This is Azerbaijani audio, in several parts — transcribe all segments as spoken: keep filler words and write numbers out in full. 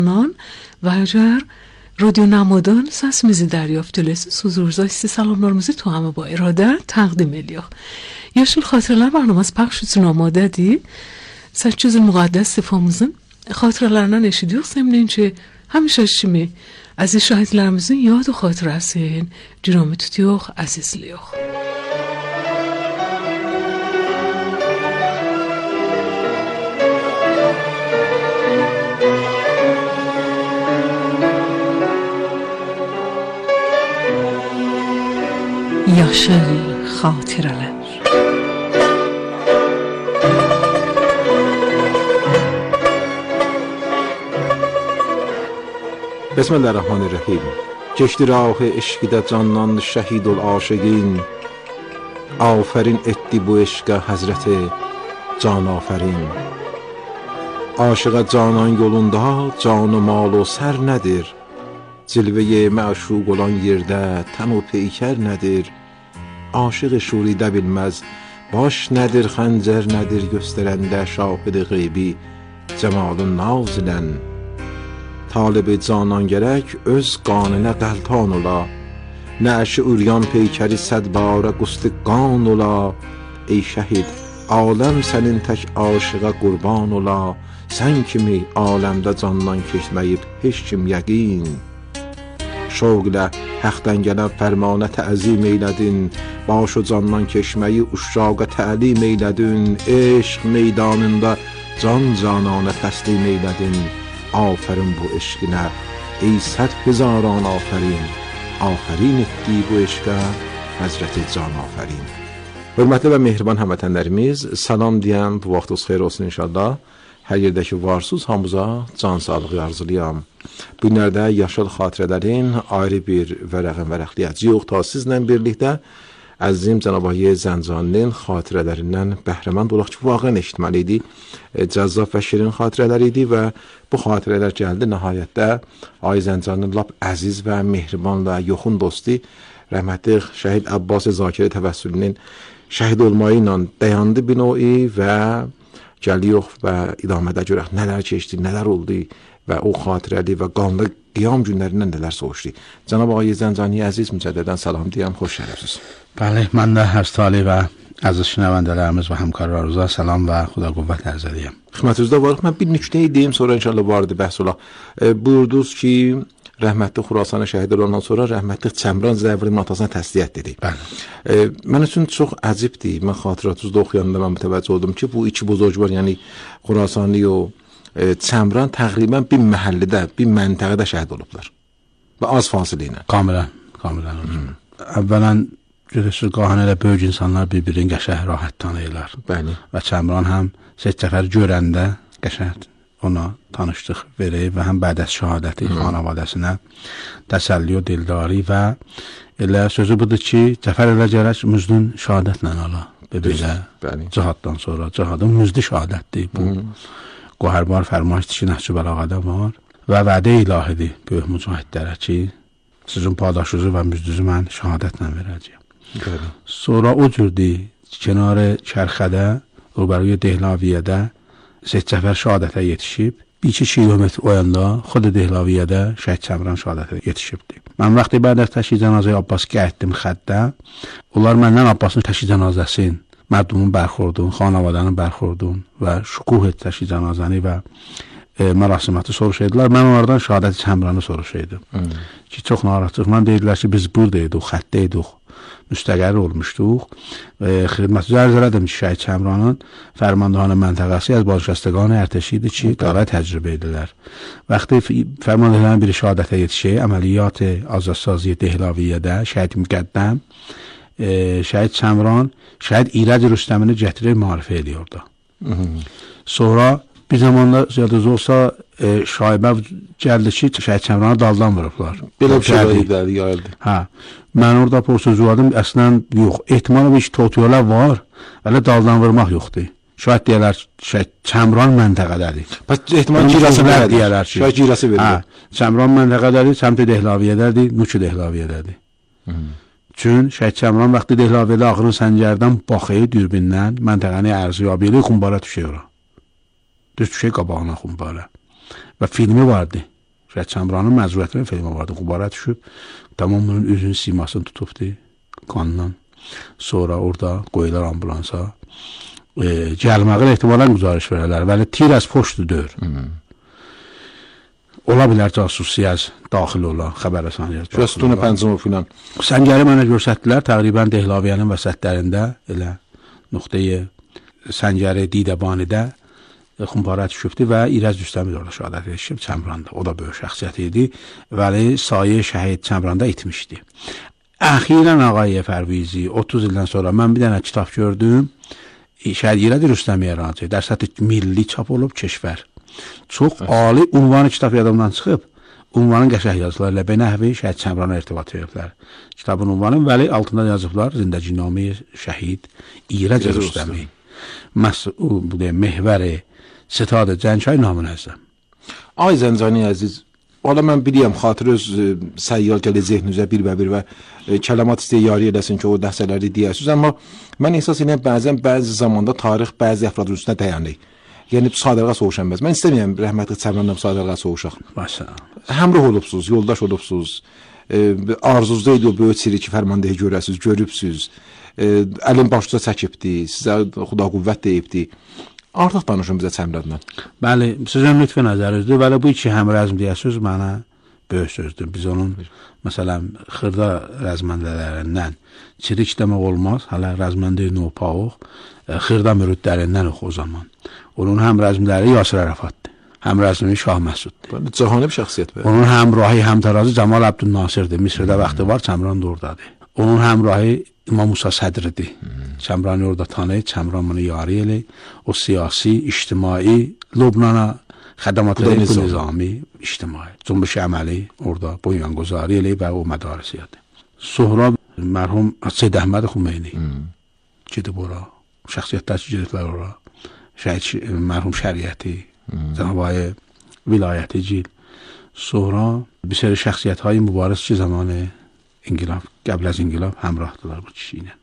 Vajar رادیو نمادان sesimizi دریافت edilesi huzurunuzda sizi salamlarımızı tuhamı با اراده تقدیم ediyor. Yaşıl Xatirələr barnaması pəxş üçün amadədir. Səkkiz il müqəddəs sifamızın xatirələrindən eşidiyor. Səmləncə həmişə kimi əziz şahidlərimizin yad və xatirəsini cürəmi tutuyor, əzizliyor. Yaşıl xatirələr. Bismillahirrahmanirrahim. Keçdi rah-ı eşqdə canlandı şəhidul aşiqin. Afərin etdi bu eşqə Həzrəti Can afərin. Aşıqa canan yolunda canı mal o sər nədir? Cilvəyə məşuq olan yerdə təm o peykər nədir? Aşıq şuridə bilməz baş nədir, xəncər nədir göstərəndə şahid-i qeybi cəmalın naz ilən. Talib-i canan gərək öz qanınə qəltan ola, nəşi üryan peykəri sədbara qustiqan ola. Ey şəhid, aləm sənin tək aşıqa qurban ola, sən kimi aləmdə candan keçməyib heç kim yəqin. Şovqlə həqdən gələn fərmanə təzim eylədin, baş o candan keçməyi uşaqa təlim eylədin. Eşq meydanında can cananə təslim eylədin. Afərin bu eşqinə, ey səd hezaran afərin. Afərin etdi bu eşqə Həzrəti Can afərin. Hörmətli və mehriban həmvətənlərimiz, salam deyəm, bu vaxtınız xeyir olsun inşallah. Hər yerdəki varsız hamıza can sağlığı arzulayam. Bu günlərdə yaşıl xatirələrin ayrı bir vərəqən vərəqləyəcəyik. Ta sizlə birlikdə əzizim Cənab Ayə Zəncaninin xatirələrindən bəhrəmənd olaq ki, vaqən eşitməli idi. Cəzzab və şirin xatirələr idi və bu xatirələr gəldi nəhayətdə Ayə Zəncaninin lap əziz və mehriban və yoxun dostu rəhmətli şəhid Abbas Zakiri təvəssülünün şəhid olmayı ilə dayandı bir növi və gəliyor və idamədə görək nələr keçdi, nələr oldu və o xatirəli və qanlı qiyam günlərindən nələr soğuşdu. Cənab Ayə Zəncani əziz mücəddidən salam deyəm, xoş gəlibsiniz. Bəli, mən də hər tali və əziz şünəvəndələrimiz və həmkarlarımıza salam və xuda qüvvət ərz edəyəm. Xidmətinizdə varıq, mən bir nüktə deyim, sonra inşallah vardı bəhs olaq. E, buyurdunuz ki, rəhmətli Xurasanı şəhid olandan sonra rəhmətli Çəmran Zəvrinin atasına təsliyyət dedi. Bəli. E, mən üçün çox əzibdir. Mən xatirətuzda oxuyanda mən mütəvəccüh oldum ki, bu iki buzurgvar, yəni Xurasanlı o e, Çəmran təqribən bir məhəllədə, bir məntəqədə şəhid olublar. Və az fasilə ilə. Kamilən, kamilən. Hmm. Əvvələn görürsünüz, qahan elə böyük insanlar bir-birini qəşəng rahat tanıyırlar. Bəli. Və Çəmran həm Seyyid Cəfər görəndə qəşəng ona tanışdıq verib və həm bədəs şəhadəti hmm. xanavadəsinə təsəlli o dildari və elə sözü budur ki, Cəfər elə gərək müzdün şəhadətlə ala. Belə cihaddan sonra, cihadın müzdü şəhadətdir bu. Hmm. Qohərbar fərmayışdır ki, Nəhcü Bəlağədə var və vədə ilahidir böyük mücahidlərə ki, sizin padaşınızı və müzdüzü mən şəhadətlə verəcəyəm. Bəli. Sonra o cürdür, kənarı Kərxədə, Rubəruyə Dehlaviyədə Seyyid Cəfər şəhadətə yetişib, bir iki kilometr o yanda Xud Dehlaviyədə Şəhid Çəmran şəhadətə yetişibdir. Mən vaxtı bədər təşkil cənazəyə Abbas gətdim xəddə, onlar məndən Abbasın təşkil cənazəsin, mərdumun bərxordun, xanavadənin bərxordun və şükuh et təşkil cənazəni və e, mərasiməti soruşaydılar. Mən onlardan şəhadəti Çəmranı soruşaydım. Hmm. Ki, çox narahatlıq. Mən deyirlər ki, biz buradaydıq, xəttəydik. Müstəqəri olmuşduq. E, xidməti ərz elədim ki, Şəhid Çəmranın Fərmandahanə məntəqəsi az Balşəstəqanı ərtəşi idi ki, qara təcrübə edilər. Vaxtı Fərmandahanənin bir şəhadətə yetişək, əməliyyat-ı azadsaziyə Dehlaviyyədə Şəhid Müqəddəm, e, Şəhid Çəmran, Şəhid İrəc Rüstəmini gətirir, marifə ediyordu. Sonra bir zamanda ziyadəz olsa e, şaibə gəldi ki, Şəhid Çəmranı daldan vurublar. Belə bir şey gəldi, gəldi. Hə. Mən orada porsuzuladım, əslən yox, ehtimalı bir totuyolar var, elə daldan vurmaq yoxdur. Şahid deyərlər, Şəhid Çəmran məntəqədədir. Bəs ehtimal girəsi verədilər. Şəhid girəsi verilir. Hə, Çəmran məntəqədədir, səmti Dehlaviyyədədir, Nuki Dehlaviyyədədir. Çün Şəhid Çəmran vaxtı Dehlaviyyədə axırın səncərdən baxıyı dürbündən məntəqəni ərziyabiyəli xumbara düşür ora. Düz düşür qabağına xumbara. Və filmi vardı. Şəhid Çəmranın məzuniyyətinin filmi vardı. Qubara düşüb tamam bunun üzünün simasını tutubdu qandan. Sonra orada qoyular ambulansa. E, gəlməqin ehtimalən güzarış verələr. Vəli tir az poştu dör. Ola bilər casusiyyəz daxil ola, xəbərrəsaniyyəz. Şəstunu Pəncimov filan. Səngəri mənə görsətdilər, təqribən Dehlaviyənin vəsətlərində, elə nöqtəyi Səngəri Didəbanidə xumbara düşübdü və İrəz Rüstəmi orada şəhadət edib Çəmranda. O da böyük şəxsiyyət idi. Vəli sayə şəhid Çəmranda itmişdi. Əxirən Ağayev Pərvizi otuz ildən sonra mən bir dənə kitab gördüm. Şəhid İrəz Rüstəmi ərazi, در سطح milli çap olub keşvər. Çox ali ünvanı kitab yadımdan çıxıb. Ünvanın qəşəng yazıları ilə Benəhvi Şəhid Çəmrana irtibat veriblər. Kitabın ünvanı Vəli altında yazıblar Zindəcinami Şəhid İrəz Rüstəmi. Məs'ul bu deyə mehvəri ستاد Cəncay namınəzzəm. Ay Zəncani əziz, valla mən biliyəm, xatır öz səyyal gələ zehnünüzə bir və bir və kələmat istəyə yari eləsin ki, o dəhsələri deyəsiniz, amma mən ehsas edirəm bəzən bəzi zamanda tarix bəzi əfrad üstünə dayanır. Yəni sadərğa soğuşanməz. Mən istəməyəm rəhmətli Çəmranla sadərğa soğuşaq. Başa. Həmrəh olubsuz, yoldaş olubsuz. E, arzuzda idi o böyük sirri ki, fərmandehi görəsiz, görübsüz. E, əlin başda çəkibdi, sizə xuda qüvvət deyibdi. Artıq danışın bizə Çəmranla. Bəli, sizin lütfü nəzərinizdir. Bəli, bu iki həmrəzm deyəsiniz mənə böyük sözdür. Biz onun, məsələn, xırda rəzməndələrindən çirik demək olmaz. Hələ rəzməndə-i nopauq, xırda mürüddlərindən oxu o zaman. Onun həmrəzmləri Yasir Ərəfatdır. Həmrəzmi Şah Məsuddur. Cahani bir şəxsiyyət var. Onun həmrahı, həmtarazı Camal Əbdülnasirdir. Misrdə vaxtı var, Çəmran da oradadır. Onun həmrahı İmam Musa Sədridir. Çəmranı orada tanıyır, Çəmran bunu yari elə. O siyasi, ictimai, Lubnana xədamatı nizami, ictimai. Cümbüş əməli orada boyangozari elə və o mədarisiyyədir. Sonra mərhum Seyd Əhməd Xümeyni gedib ora. Şəxsiyyətlər ki, gediblər ora. Şəhid, mərhum şəriəti, Cənab-ı vilayəti cil. Sonra bir seri şəxsiyyət-های mübarız ki, zamanı İnqilab, qəbl az İnqilab həmrahdılar bu kişi ilə.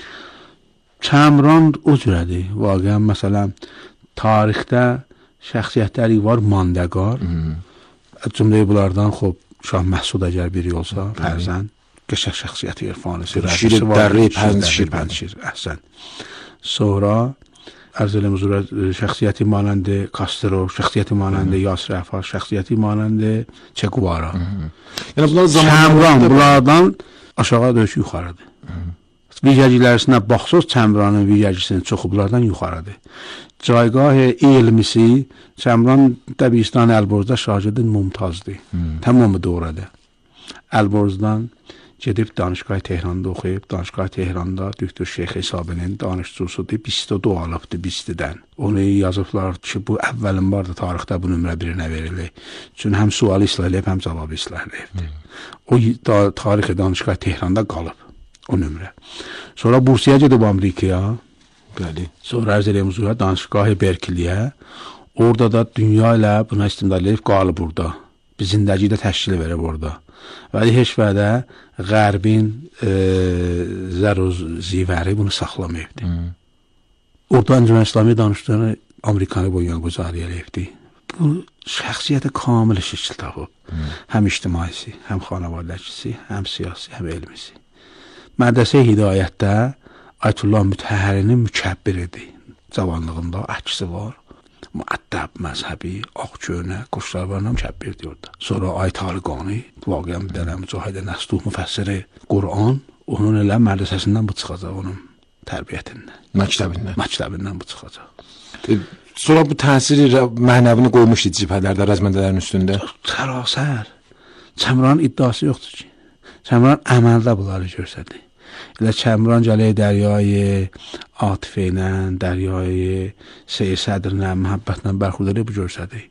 Çəmran o cürədir. Vaqəən, məsələn, tarixdə şəxsiyyətləri var, mandəqar. Cümləyi bunlardan, xob, Şah Məsud əgər biri olsa, fərzən, qəşək şəxsiyyəti irfanisi, şir, dəri, pənşir, pənşir, əhsən. Sonra, ərz eləm huzura, şəxsiyyəti manəndə Castro, şəxsiyyəti manəndə Yasir Ərəfat, şəxsiyyəti manəndə Che Guevara. Yəni bunlar Çəmran bunlardan aşağı döyüş yuxarıdır. Vigəciklərisinə baxsız Çəmranın vigəcisinin çoxu bunlardan yuxarıdır. Caygah elmisi Çəmran Dəbistan Əlboruzda şagirdi mümtazdır. Tamamı doğrudur. Əlboruzdan gedib Danışgah Tehranda oxuyub, Danışgah Tehranda Doktor Şeyx Hesabinin danışçusudur, bisti o alıbdır bistidən. Onu yazıblar ki, bu əvvəlin vardı tarixdə bu nömrə birinə verilir. Çünki həm sualı islahiləyib, həm cavabı islahiləyibdir. O da, tarixi Danışgah Tehranda qalıb, o nömrə. Sonra Bursaya gedib Amerikaya, bəli. Sonra ərz eləyəm huzura Danışgah Berkiliyə, orada da dünya ilə buna istimdad edib qalıb burada. Bir zindəgi də təşkil verib orada. Vəli heç vədə Qərbin e, zəruz zivəri bunu saxlamayıbdır. Orada Əncümən İslami danışdığını Amerikanı boyunca güzari eləyibdir. Bu şəxsiyyəti kamil şəkil tapıb. Həm ictimaisi, həm xanavadəçisi, həm siyasi, həm elmisi. Mədrəsə Hidayətdə Ayətullah Mütəhhərinin mükəbbiridir. Cavanlığında əksi var. Müəddəb məzhəbi, ağ köynə, quşlar var, mükəbbirdir orada. Sonra Ayət Aliqani, vaqəən bir dənə Mücahidə Nəsduh müfəssiri Quran, onun elə mədrəsəsindən bu çıxacaq, onun tərbiyyətindən. Məktəbindən. Məktəbindən bu çıxacaq. E, sonra bu təsiri mənəvini qoymuşdu cibhələrdə, rəzməndələrin üstündə. Sərasər. Çəmranın iddiası yoxdur ki. Çəmran əməldə bunları görsədi. Elə Çəmran gəlir dəryayı atifə ilə, dəryayı Seyir Sədrlə, məhəbbətlə bərxudları bu görsədi.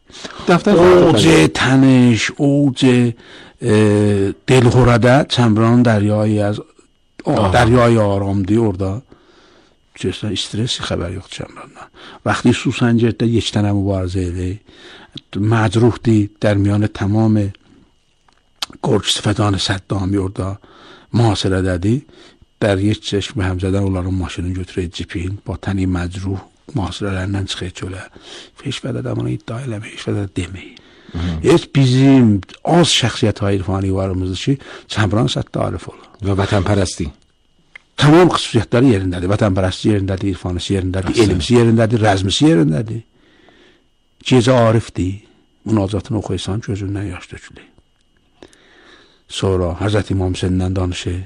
Olca təniş, olca e, Delxorədə Çəmranın dəryayı az, dəryayı aramdır orada. Görsədi, stresi xəbər yoxdur Çəmrandan. Vaxtı Susəncərdə یک dənə mübarizə idi. Məcruhdir, dərmiyanı tamamı Qorç Sifədanı Səddami orada mühasirədədir. در یک چشم همزدن onların maşını götürək cipin, batəni məcruh mühasirələrindən çıxıq çölə. Heç vədə də bunu iddia eləmək, heç vədə demək. heç bizim az şəxsiyyət irfani varımızdır ki, Çəmran səttə arif olur. Və vətənpərəstlik. Tamam xüsusiyyətləri yerindədir. Vətənpərəstliyi yerindədir, irfanisi yerindədir, elmisi yerindədir, rəzmisi yerindədir. Gecə arifdir. Münacatını oxuysan gözündən yaş tökülür. Sonra Həzrət İmam Hüseyndən danışır.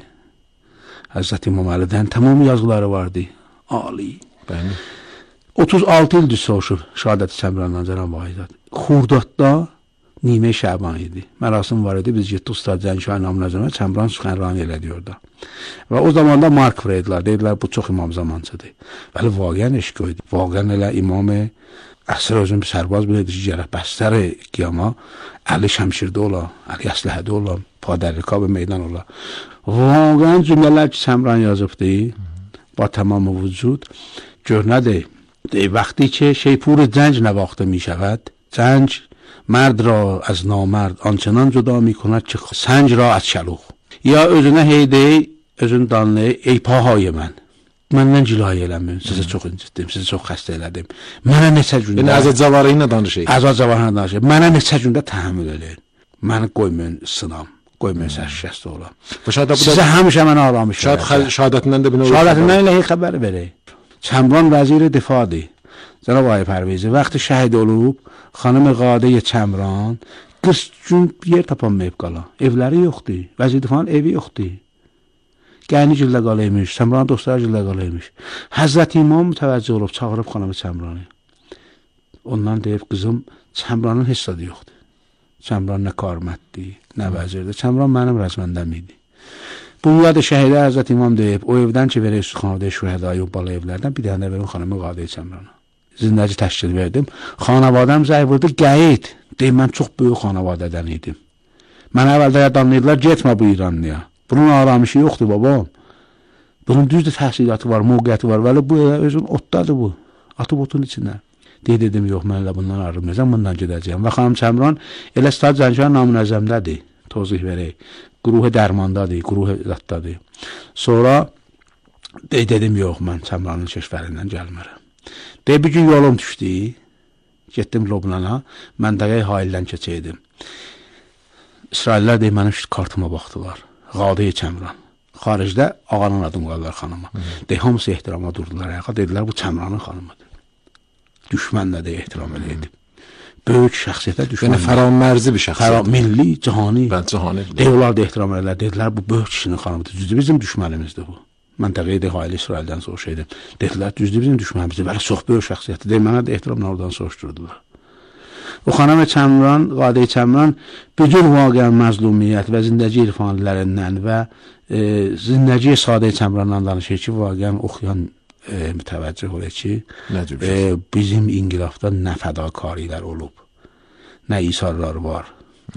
Həzrət İmam Əlidən tamam yazıları vardı. Ali. Bəli. otuz altı ildir soğuşub şəhadəti Çəmrandan Cənab Vahidət. Xurdadda Nimə Şəban idi. Mərasim var idi. Biz getdik Ustad Cəngşah namına Çəmran Süxənrani elədi orada. Və o zamanda Mark Freydlər dedilər bu çox imam zamansıdır. Bəli vaqəən eşq idi. Vaqəən elə imam əsr özün bir sərbaz bilirdi ki, gərək bəstər qiyama Əli Şəmşirdə ola, Əli Əsləhədə ola, Padərrikab meydan ola. Vaqəən cümlələr ki, Çəmran yazıbdı, با تمام وجود گرنده دی وقتی که شیپور جنج نواخته می شود جنج مرد را از نامرد آنچنان جدا می کند که سنج را از شلوغ یا özünə heydi özün danlı ey pahay mən məndən cilayə eləmin sizə çox incitdim sizə çox xəstə elədim mənə neçə gündə yəni Azad Cavarı ilə danışır Azad Cavarı ilə danışır mənə neçə gündə təhəmmül edin məni qoymayın sınam qoymayın sərşikəst olam sizə həmişə mənə aramış şəhadətindən də bina şəhadətindən elə xəbər verək Çəmran vəziri difadır Cənab Ağay Pərvizi vəqti şəhid olub xanım Qadə Çəmran qırx gün yer tapanmayıb qala evləri yoxdur vəzir difanın evi yoxdur Gəlini gillə qalıymış Çəmranın dostları gillə qalıymış Həzrət İmam mütəvəccüh olub çağırıb xanımı Çəmranı ondan deyib qızım Çəmranın heç adı yoxdur Çəmran nə qarmətdir, nə vəzirdir. Çəmran mənim rəzməndəm idi. Bunlar da şəhidə Həzrət İmam deyib, o evdən ki, verək Süxanədə şühədayı o bala evlərdən bir dənə verin xanımı Qadə Çəmrana. Zindəci təşkil verdim. Xanavadəm zəvvırdı, qəyid. Deyim, mən çox böyük xanavadədən idim. Mən əvvəldə yadanlayırlar, getmə bu İranlıya. Bunun aramışı yoxdur, babam. Bunun düzdür təhsilatı var, mövqəti var. Vəli bu özün otdadır bu. Atıb otun içində. Deyə dedim, yox, mən elə bundan ayrılmayacam, bundan gedəcəyəm. Və xanım Çəmran elə Ustad Cəngşah Namünəzzəmdədir, tozih verək. Quruhu dərmandadır, quruhu zətdadır. Sonra deyə dedim, yox, mən Çəmranın keşvərindən gəlmərəm. Deyə bir gün yolum düşdü, getdim Lobnana, məndəqəyə haildən keçəydim. İsraillər deyib, mənim kartıma baxdılar, Qadə Çəmran. Xaricdə ağanın adını qoyarlar xanıma. Deyək, hamısı ehtirama durdular, ayağa dedilər, bu Çəmranın xanımıdır. Düşmənlə də ehtiram edəydim. Böyük şəxsiyyətə düşmən. Yəni fəramərzi bir şəxsiyyət. Milli, cahani. Bəli, cahani. Deyirlər də ehtiram edilər. Dedilər bu böyük kişinin xanımıdır. Düzdür bizim düşmənimizdir bu. Məntəqəyə də Hayli İsraildən soruşaydım. Dedilər düzdür bizim düşmənimizdir. Bəli, çox böyük şəxsiyyətdir. Deyir mənə də ehtiramla oradan soruşturdular. O xanım Çəmran, Qadə Çəmran bütün vaqəən məzlumiyyət və zindəci irfanilərindən və e, zindəci Sadə Çəmrandan danışır ki, vaqəən oxuyan E, mütəvəccüh olur ki, e, bizim inqilabda nə fədakarilər olub, nə isarlar var.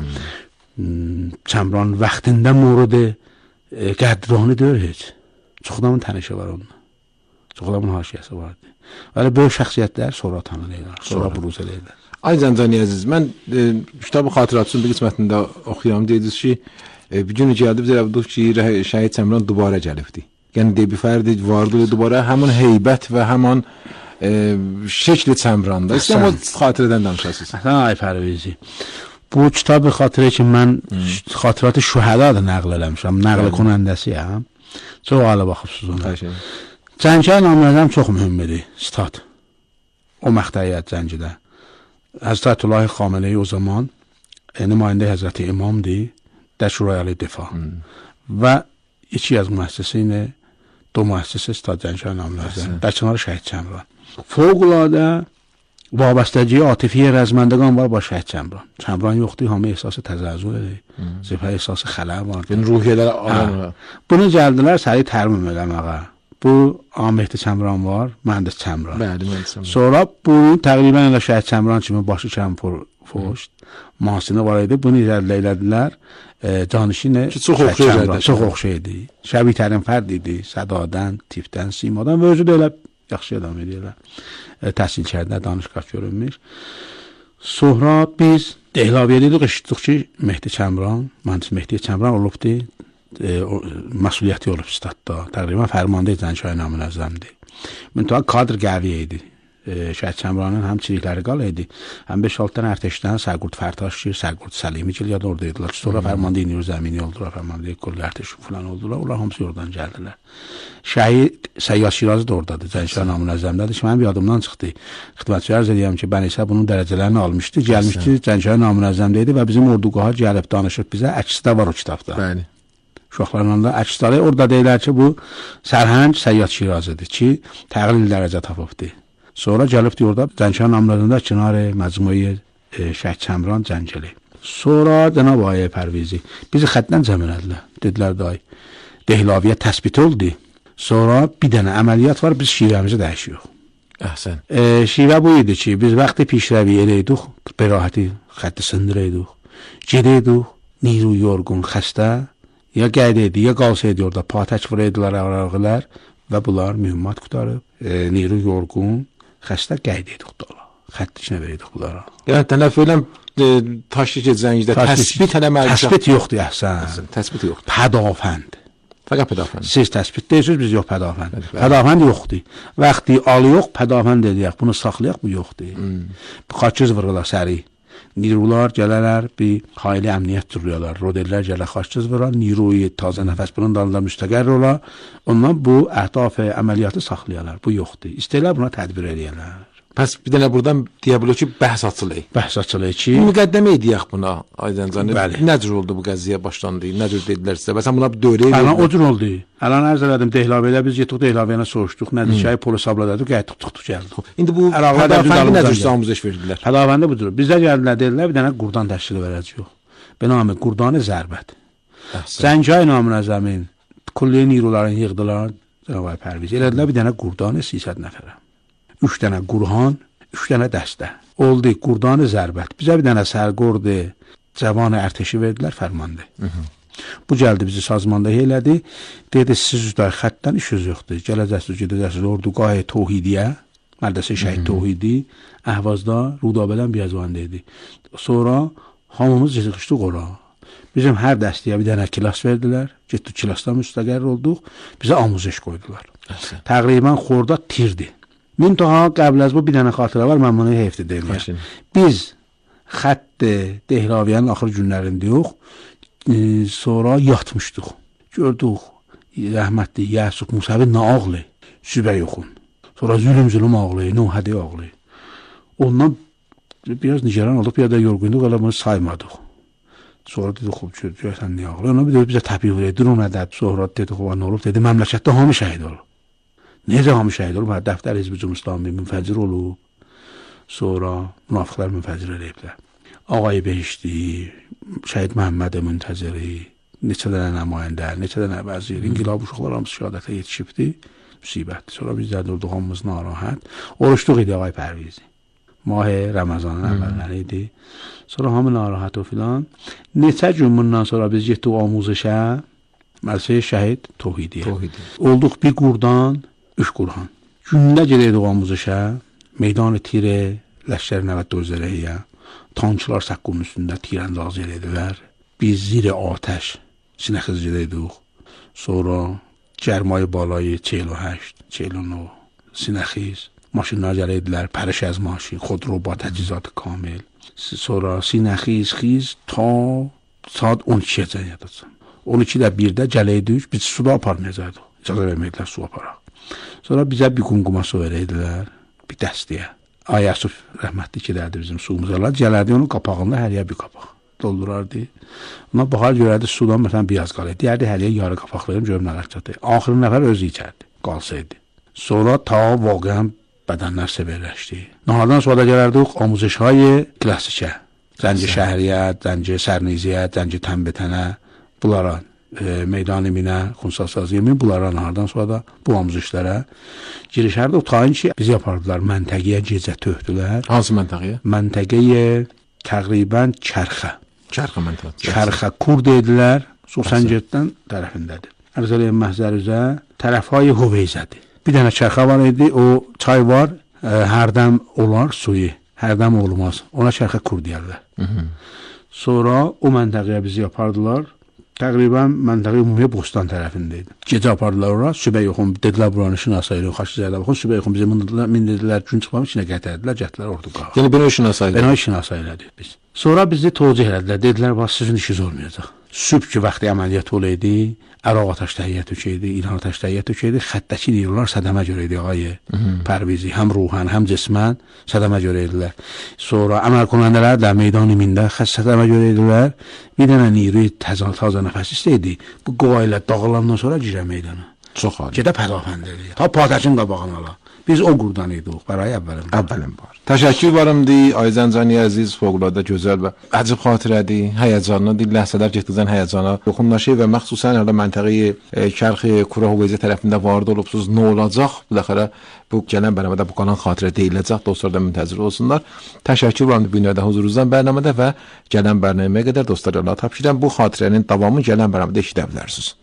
Hmm. Çəmran vaxtində murad e, qədrani deyil heç. Çox adamın tənişi var onunla. Çox adamın haşiyəsi vardı. Öyle böyük şəxsiyyətlər sonra tanınırlar, sonra buruz edirlər. Ay Zəncani əziz, mən e, kitabı xatirətsinin bir qismətində oxuyuram, deyirsiniz ki, e, bir gün gəldi bizə bildik ki, şəhid Çəmran dubara gəlibdi. Yəni deyə bir fərdi vardı dubara, həmin heybət və həmin e, şəkli Çəmranda. İstəyəm o xatirədən danışasınız. Ay Pərvizi, bu kitabı xatirə ki, mən xatirəti şühəda da nəql eləmişəm, nəql konəndəsiyəm. Çox alə baxıbsınız ona. Cəngə namləzəm çox mühümmidir, stat. O məxtəyiyyət Cəngidə. Həzrətullah Xameneyi o zaman e, nümayəndə Həzrəti İmamdır, Dəşurayalı Difa. Hmm. Və iki yaz müəssisi ilə do müəssisi Ustad Cəngə namləzəm. Bəkənarı şəhid Çəmran. Fövqüladə vabəstəciyi atifiyə rəzməndəqan var ba şəhid Çəmran. Çəmran yoxdur, hamı ehsası təzəzzül edir. Zifə ehsası xələ var. Yəni ruhiyyələr alan. Bunu gəldilər səri tərmim eləməyə. Bu Ahmehdi Çəmran var, mühəndis Çəmran. Bəli, mühəndis Çəmran. Sonra bunu təqribən elə şəhid Çəmran kimi başı kəm foşt, masini var idi. Bunu irəlilə elədilər. E, canişinə çox oxşayırdı. Çox oxşayırdı. Şəbih tərin fərd idi. Sədadən, tipdən, simadan və özü də elə yaxşı adam edirlər. E, təhsil kərdə, danışqaq görünmüş. Sonra biz Dehlaviyyə dedik, eşitdik ki, Mehdi Çəmran, mühəndis Mehdi Çəmran olubdu. E, məsuliyyəti olub statda. Təqribən fərmanda Cəngə namünəzzəmdir. Müntəha kadr qəviyyə idi. Şəhid Çəmranın həm çilikləri qal idi, həm beş altı dənə ərtəşdən Sərqurd Fərtaşçı, Sərqurd Səlimi Gilyad orada idilər. Sonra Fərmanda İnir Zəmini oldular, Fərmanda Qol ərtəşi falan oldular. Onlar hamısı oradan gəldilər. Şəhid Səyyad Şirazi də oradadır, Zəncilər Namünəzzəmdədir. Şimdi mənim yadımdan çıxdı. Xidmətçi arz edirəm ki, Bənisə bunun dərəcələrini almışdı. Gəlmişdi, Zəncilər Namünəzzəmdə idi və bizim orduqaha gəlib danışıb bizə. Əksi də var o kitabda. Bəli. Uşaqlarla da əksləri orada deyirlər ki, bu Sərhəng Səyyad Şirazidir ki, təqlil dərəcə tapıbdı. Sonra gəlibdi orada Zəncilər Namünəzzəmdə Çinarə Məcmuəyə e, Şəhid Çəmran Zəncəli. Sonra Cənab Ayə Pərvizi bizi xətdən cəm elədilər. Dedilər day, Dehlaviyə təsbit oldu. Sonra bir dənə əməliyyat var, biz şivəmizi dəyişiyoruz. Əhsən. E, şivə bu idi ki, biz vaxtı pişrəvi eləydik, berahəti xətti sındırıyorduk. Gediydik, niru yorğun xəstə, ya qeyd ya qalsaydı orada patək vuraydılar araqlar və bunlar mühimmat qutarıb, e, niru yorğun xəstə qeyd edik dola. Xətt içinə verdik bunlara. Yəni tələf eləm taşıyıcı zəngdə təsbit eləməli. Təsbit yoxdur əhsən. Təsbit yoxdur. Pədafənd. Fəqət pədafənd. Siz təsbit deyirsiniz, biz yox pədafənd. Pədafənd yoxdur. Vaxtı alıyıq, pədafənd edəyək, bunu saxlayaq, bu yoxdur. Hmm. Xaçız vururlar səri. Nirular gələrlər, bir xayli əmniyyət duruyorlar. Rodellər gələr, xaçız vururlar, niruyu taze nəfəs bunun dalında müstəqər olar. Ondan bu əhdaf əməliyyatı saxlayarlar. Bu yoxdur. İstəyirlər buna tədbir edərlər. Pəs bir dənə buradan deyə bilərik ki, bəhs açılır. Bəhs açılır ki, müqəddəmə edəyək buna. Aydancan. Nə cür oldu bu qəziyyə başlandı? Nə cür dedilər sizə? Məsələn buna bir dövrə idi. Alan o cür oldu. Alan ərz elədim Dehlaviyə biz getdik Dehlaviyana soruşduq. Nədir ki, polis abladadıq, qayıtdıq, çıxdıq gəldik. İndi bu pədafəndə nə cür amuzəş verdilər? Pədafəndə budur. Bizə gəldilər, dedilər bir dənə qurdan təşkil verəcəyik. Benamı Qurdanı Zərbət. Zəncay Namünəzzəmin külli niruların yığdılar. Cənab Pərviz elədilər bir dənə qurdanı sisəd nəfərə. Üç dənə qurhan, üç dənə dəstə. Oldu Qurdanı Zərbət. Bizə bir dənə sərqordu, cavanı ərtəşi verdilər fərmandı. Bu gəldi bizi sazmanda elədi. Dedi, siz üzdə xəttdən işiniz yoxdur. Gələcəksiniz, gedəcəksiniz orduqah Tohidiyə, mərdəsə şəhid Tohidi, Əhvazda, Rudabələn Biyazvan dedi. Sonra hamımız yığışdıq ora. Bizim hər dəstəyə bir dənə kilas verdilər. Getdik kilasdan müstəqər olduq. Bizə amuzəş qoydular. Təqribən xorda tirdi. Müntaha qəbl az bu bir dənə xatirə var, mən bunu heyfdə deyirəm. Biz xətt Dehlaviyənin axır günlərində yox, e, sonra yatmışdıq. Gördük, rəhmətli Yəsuq Musəvi nə ağlı, sübə yoxun. Sonra zülüm-zülüm ağlı, Nuhədi ağlı. Ondan biraz nigeran olduq, bir də yorğunduq, elə bunu saymadıq. Sonra dedik, xub, görsən niyə ağlı? Ona bir də bizə təbii vuraydı, ona da sonra dedik, nə olub, dedi, məmləkətdə hamı şəhid olur. Necə hamı şəhid olub? Dəftər Hizb-i Cümhuriyyət İslamı münfəcir olub. Sonra münafiqlər münfəcir eləyiblər. Ağay Behişti, Şəhid Məhəmməd Müntəziri, neçə dənə nümayəndə, neçə dənə vəzir, inqilab uşaqlar hamısı şəhadətə yetişibdi. Müsibətdir. Sonra biz də durduq hamımız narahat. Oruçluq idi Ağay Pərvizi. Mah Ramazanın əvvəlləri idi. Sonra hamı narahat o filan. Neçə gün bundan sonra biz getdik amuzəşə, Mərsiyə Şəhid Tohidiyə. Olduq bir qurdan, üç qurhan. Gündə gedəydik amuzəşə, meydan-ı tirə, Ləşkər Nəvət Dözərəyə, tankçılar Səqqunun üstündə tirəndaz elədilər. Biz zirə atəş, sinəxiz gedəydik. Sonra Gərmayı balayı çeyl o həşt, çeyl o nö, sinəxiz, maşınlar gələdilər, pərəş əz maşin, xodroba, təchizat kamil. Sonra sinəxiz, xiz, ta saat on ikiyə cən yadacam. on ikidə birdə gələydik, biz suda aparmayacaqdıq. İcazə verməkdilər su aparaq. Sonra bizə bir qunquma su verəydilər, bir dəstəyə. Ayasuf rəhmətli ki, dərdi bizim suyumuz alar. Gələrdi onun qapağında hər yer bir qapaq doldurardı. Ona baxar görərdi sudan məsələn biraz qalır. Deyərdi hər yer yarı qapaqlayım, görüm nələr çatır. Axırın nəfər özü içərdi, qalsaydı. Sonra ta vaqiən bədənlər səbirləşdi. Nahardan sonra da gələrdik amuzəşhay klassikə. Zənci şəhriyyət, zənci sərniziyyət, zənci tənbətənə, bunlara e, meydan-ı minə, xunsasaz yemin, bunlara nahardan sonra da bu amuzəşlərə girişərdi. O tayin ki, bizi yapardılar, məntəqiyə gecə töhdülər. Hansı məntəqiyə? Məntəqiyə təqribən Kərxə. Kərxə məntəqiyə. Kərxə Kurd edilər, Sulsəncəddən tərəfindədir. Ərzəliyən məhzərizə tərəfayı Huveyzədir. Bir dənə Kərxə var idi, o çay var, e, hərdən olar suyu, hərdən olmaz. Ona Kərxə Kurd deyərlər. Sonra o məntəqiyə bizi yapardılar. Təqribən məntəqə ümumiyyə Bostan tərəfində idi. Gecə apardılar ora, sübə yoxum dedilər buranı şinasayırıq, xaçizədə baxın, sübə yoxum bizə mindirdilər, gün çıxmamış içinə gətərdilər, gətdilər orduqa. Yəni bina şinasayırıq. Bina şinasayırıq biz. Sonra bizi tövcih elədilər, dedilər bax sizin işiniz olmayacaq. Sübh ki vaxtı əməliyyat olaydı, Əraq atəş təhiyyət tökəydi, İran atəş təhiyyət tökəydi, xəttəki deyirlər sədəmə görə idi ağayı. Pərvizi həm ruhan, həm cismən sədəmə görə idilər. Sonra əməl konəndələr də meydan imində xəst sədəmə görə idilər. Bir dənə niyri təzə təzə nəfəs istəydi. Bu qoyla dağılandan sonra girə meydana. Çox ali. Gedə pədafənd eləyir. Ta Patəkin qabağına ala. Biz o qurdan idik, bəray əvvəlin. Əvvəlin var. Təşəkkür varımdı, Ay Zəncani əziz, fövqəladə gözəl və əcib xatirədir, həyəcanlıdır, ləhzələr getdikcən həyəcana yoxunlaşır və məxsusən hələ məntəqəyi e, Kərxi, Kura Hüveyzə tərəfində vardı olubsuz, nə olacaq? Biləxərə bu gələn bərnamədə bu qalan xatirə deyiləcək, dostlar da müntəzir olsunlar. Təşəkkür varımdı bu günlərdə huzurunuzdan bərnamədə və gələn bərnaməyə qədər dostlar Allah tapşırıram, bu xatirənin davamı gələn bərnamədə eşidə bilərsiniz.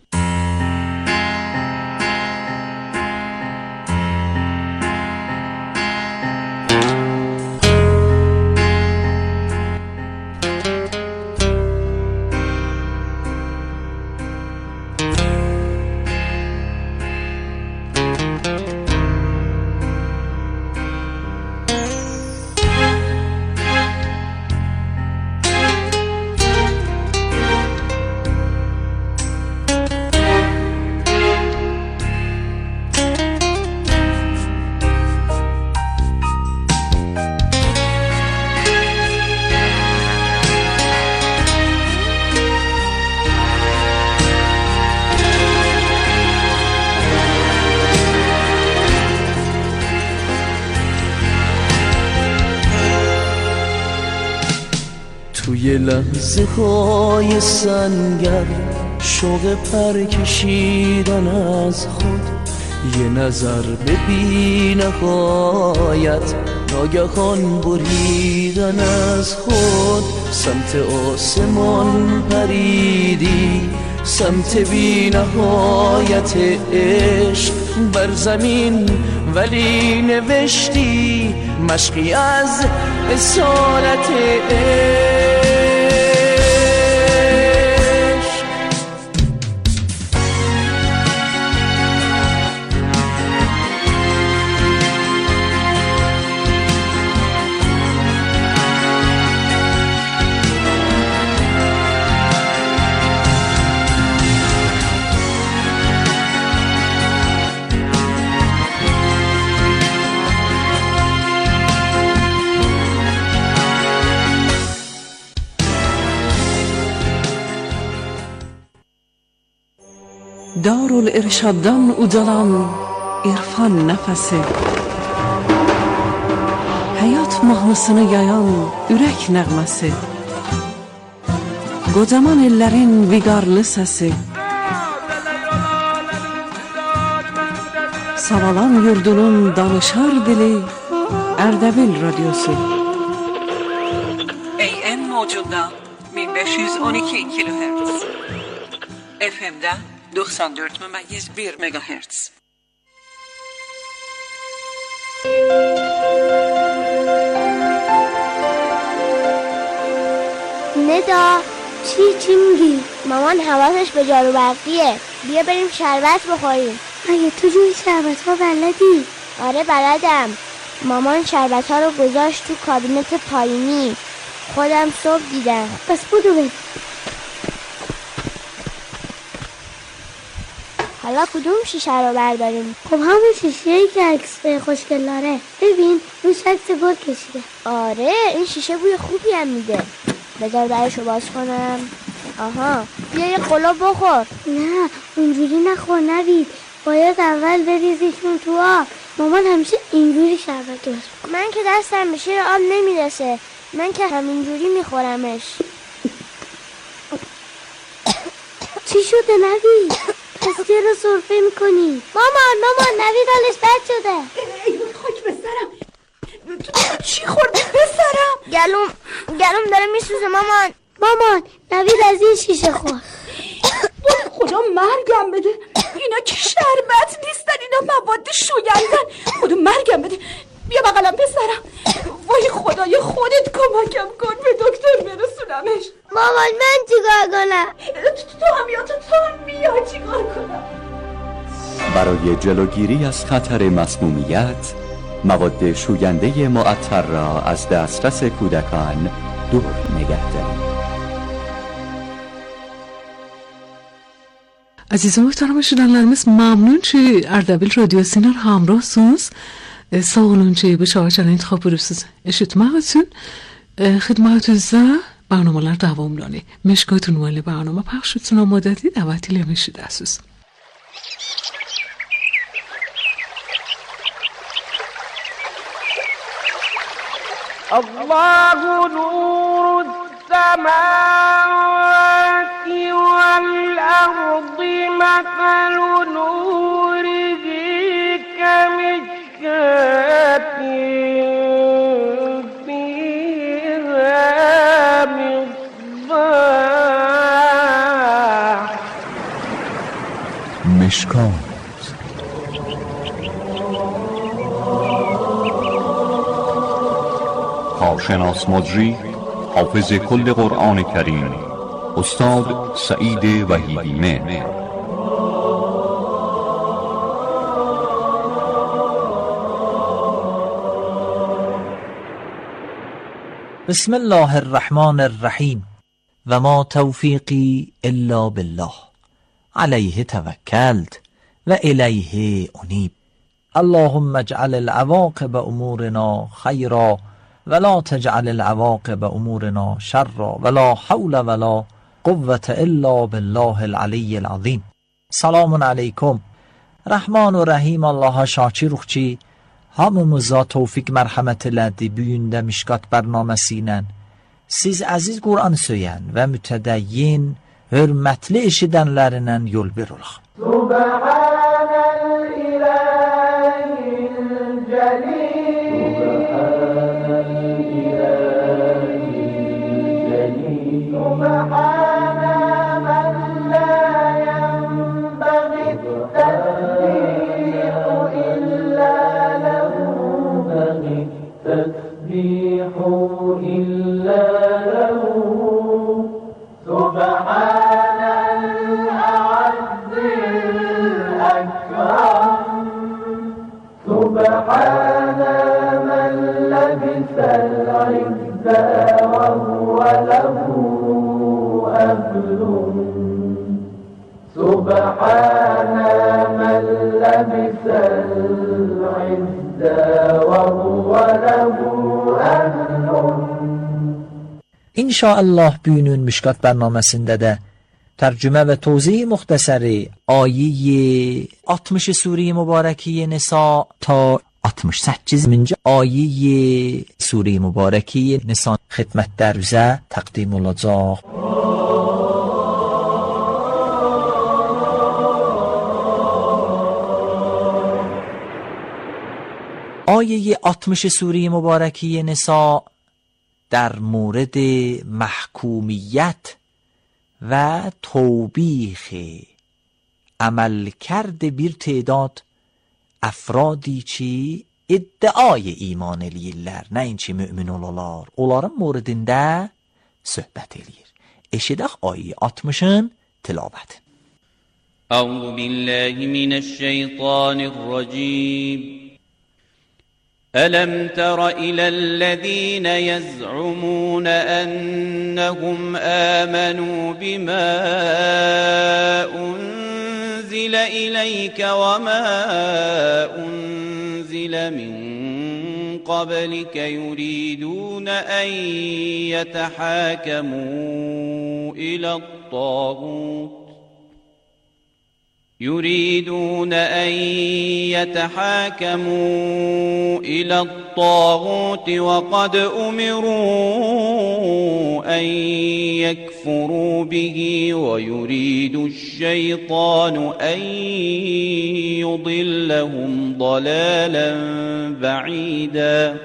توی لحظه های سنگر شوق پر کشیدن از خود، یه نظر به بی نهایت ناگهان بریدن از خود، سمت آسمان پریدی، سمت بی نهایت عشق بر زمین، ولی نوشتی مشقی از اسارت عشق. Darul-Irshaddan ucalan irfan nəfəsi, həyat mahnısını yayan ürək nəğməsi, qocaman ellərin viqarlı səsi, Savalan yurdunun danışar dili, Ərdəbil radyosu. A M mövcudda bin beş yüz on iki kilohertz, F M'də doksan dört müməyiz bir megahertz. ندا چی چی میگی؟ مامان حواسش به جارو برقیه. بیا بریم شربت بخوریم. مگه تو جوی شربت ها بلدی؟ آره بلدم. مامان شربت ها رو گذاشت تو کابینت پایینی. خودم صبح دیدم. پس بودو بریم. حالا کدوم شیشه رو برداریم؟ خب همون شیشه‌ای که عکس خوشگل داره. ببین روش عکس گل کشیده. آره این شیشه بوی خوبی هم میده. بذار درشو باز کنم. آها بیا یه قلاب بخور. نه اونجوری نخور نوید. باید اول بریزیشون تو آب. مامان همیشه اینجوری شربت درست می‌کنه. من که دستم به شیر آب نمیرسه. من که همینجوری میخورمش. چی شده نوید؟ پس چرا سرفه میکنی؟ مامان مامان نوید حالش بد شده. ای خاک بسرم. چی خوردی بسرم؟ گلوم گلوم داره میسوزه مامان. مامان نوید از این شیشه خورد. خدا مرگم بده، اینا که شربت نیستن، اینا مواد شویندن. خدا مرگم بده. بیا بغلم پسرم. وای خدای خودت کمکم کن به دکتر برسونمش. مامان من چیکار کنم؟ تو هم یا تو هم بیا چیکار کنم؟ برای جلوگیری از خطر مسمومیت مواد شوینده معطر را از دسترس کودکان دور نگه دارید. Azizim muhtaram eşidenlerimiz memnun ki Erdebil Radyosu'nun hamrohsunuz. Sağ olun ki bu şarkıları intikab buyursunuz eşitmek için. Xidmatunuzda برنامه‌lar davomlanı. Meşgultun mali برنامه پخش etsin آمادگی دعوتی میشید. الله نور السماوات والأرض مثل نوره كمشكاة فيها مصباح مشکات کارشناس مجری حافظ کل قرآن کریم استاد سعید وحیدیمه. بسم الله الرحمن الرحیم و ما توفیقی الا بالله علیه توکلت و الیه انیب. اللهم اجعل العواقب امورنا خیرا ولا تجعل العواقب امورنا شرا ولا حول ولا قوة الا بالله العلی العظیم. Selamun aleyküm. Rahman ve Rahim Allah'a şakir ruhçi hamımıza tevfik merhamet elədi. Büyündə Mişkat bərnaməsi ilə siz əziz Qur'an söyən və mütədəyyin hörmətli eşidənlərindən yol bir olaq. Subhanəl ilahil cəlil Subhanə mən lə yənbəği təsbihu illə ləhu təsbihu illə ləhu Subhanəl əəzzil əkram Subhanə mən ləbisəl izzə və huvə ləhu سبحان من لبس العز وهو له أهل. İnşaallah bugünün Mişkat bərnaməsində də tərcümə və tozih müxtəsəri ayə altmış Sure-i Mübarəkiyə Nisa ta altmış səkkizinci ayə Sure-i Mübarəkiyə Nisa xidmətlərinizə təqdim olacaq. آیه altmış سوره مبارکه نساء در مورد محکومیت و توبیخ عملکرد bir تعداد افرادی ki iddiای iman eləyirlər, nəinki mümin olalar, onların moridində söhbət eləyir. Eşidək ayı altmışın tilavəti. Əuzu billahi minəşşeytanirracim. ألم تر إلى الذين يزعمون أنهم آمنوا بما أنزل إليك وما أنزل من قبلك يريدون أن يتحاكموا إلى الطاغوت يريدون أن يتحاكموا إلى الطاغوت وقد أمروا أن يكفروا به ويريد الشيطان أن يضلهم ضلالا بعيدا.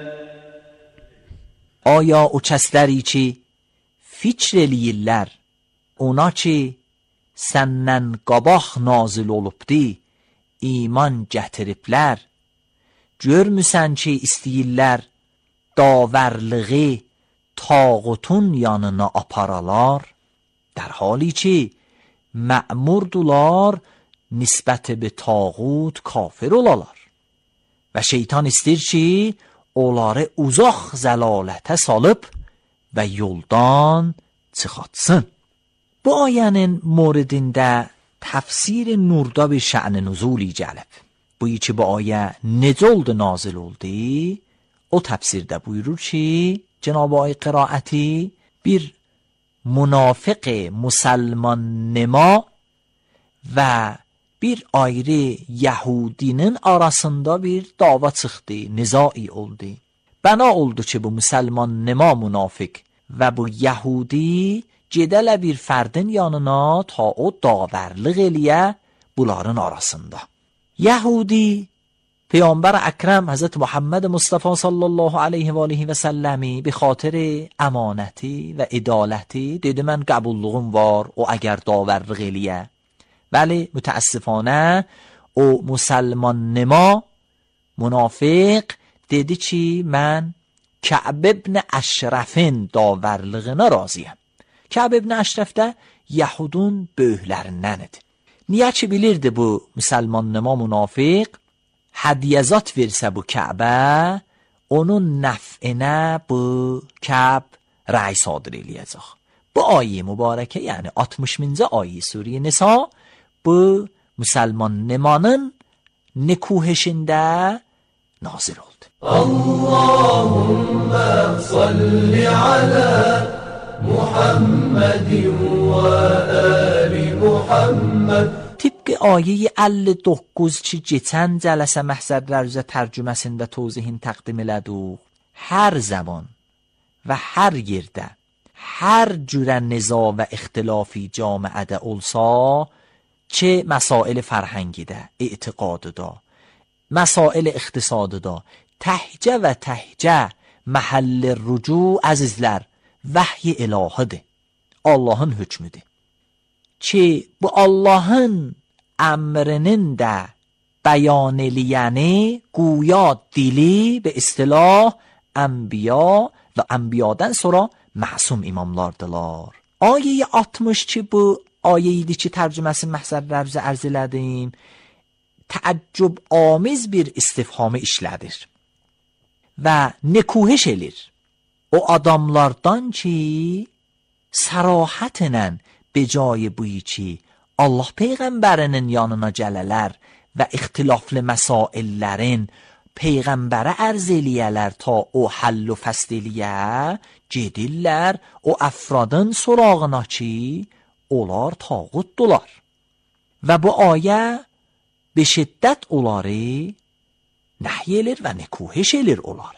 Aya o kəsləri ki fikr eləyirlər, ona ki səndən qabaq nazil olubdi, iman gətiriblər, görmüsən ki istəyirlər davərlığı, tağutun yanına aparalar, در حالی ki ma'murdular nisbət be tağut kafir olalar və şeytan istir ki onları uzaq zəlalətə salıb və yoldan çıxartsın. Bu ayənin moridində təfsir nurda bir şə'n nuzuli gəlib. Bu ki bu ayə necə oldu nazil oldu? O təfsirdə buyurur ki Cenab-ı Ay qiraəti bir münafıq musalman nima və bir ayrı Yahudinin arasında bir dava çıxdı, nizai oldu. Bəna oldu ki bu musalman nima münafıq və bu Yahudi gedələ bir fərdin yanına ta o davarlıq eləyə bunların arasında. Yahudi پیامبر اکرم حضرت محمد مصطفی صلی الله علیه و آله و سلمی به خاطر امانتی و عدالتی dedi من قبولluğum var o اگر داورلıq eləyə. ولی متاسفانه o مسلمان نما منافق dedi ki من کعب ابن اشرفin davarlığına razıyam. Ka'b ibn Əşrəf də Yahudun böyüklərindəndir. Niyə ki bilirdi bu müsəlman nima münafiq hadiyazat versə bu Ka'bə onun nəf'inə bu Ka'b rəy sadir eləyəcək. Bu ayə mübarəkə yəni altmış minci ayə Sure Nisa bu müsəlman nimanın nikuhişində nazil oldu. Allahümme salli ala Muhammed və ali Muhammed. Tıpkı ayə əlli doqquz ki keçən cələsə məhzərlər üzə tərcüməsində tozihini təqdim elədik. Hər zaman və hər yerdə hər cürə niza və ixtilafi camiədə olsa, çe məsail fərhəngi də, etiqadı da, məsail iqtisadı da, təhcə və təhcə məhəlli rücu əzizlər vəhy ilahidir. Allahın hökmüdür. Ki bu Allahın əmrinin də bəyan eləyəni güya dili به اصطلاح انبیا və enbiyadan sonra məsum imamlardılar. Ayə altmış ki bu ayə idi ki tərcüməsi məhzərlərimizə ərz elədim. Təəccüb amiz bir istifhamı işlədir və nekuhiş elir o adamlardan ki sərahətlə به جای بویی چی Allah peyğəmbərinin yanına gələlər və ixtilaflı məsaillərin peyğəmbərə ərz eləyələr ta o həll و fəsl eləyə gedirlər o əfradın sorağına ki onlar tağutdular və bu ayə به şiddət onları nəhy elir və nekuhiş elir onları.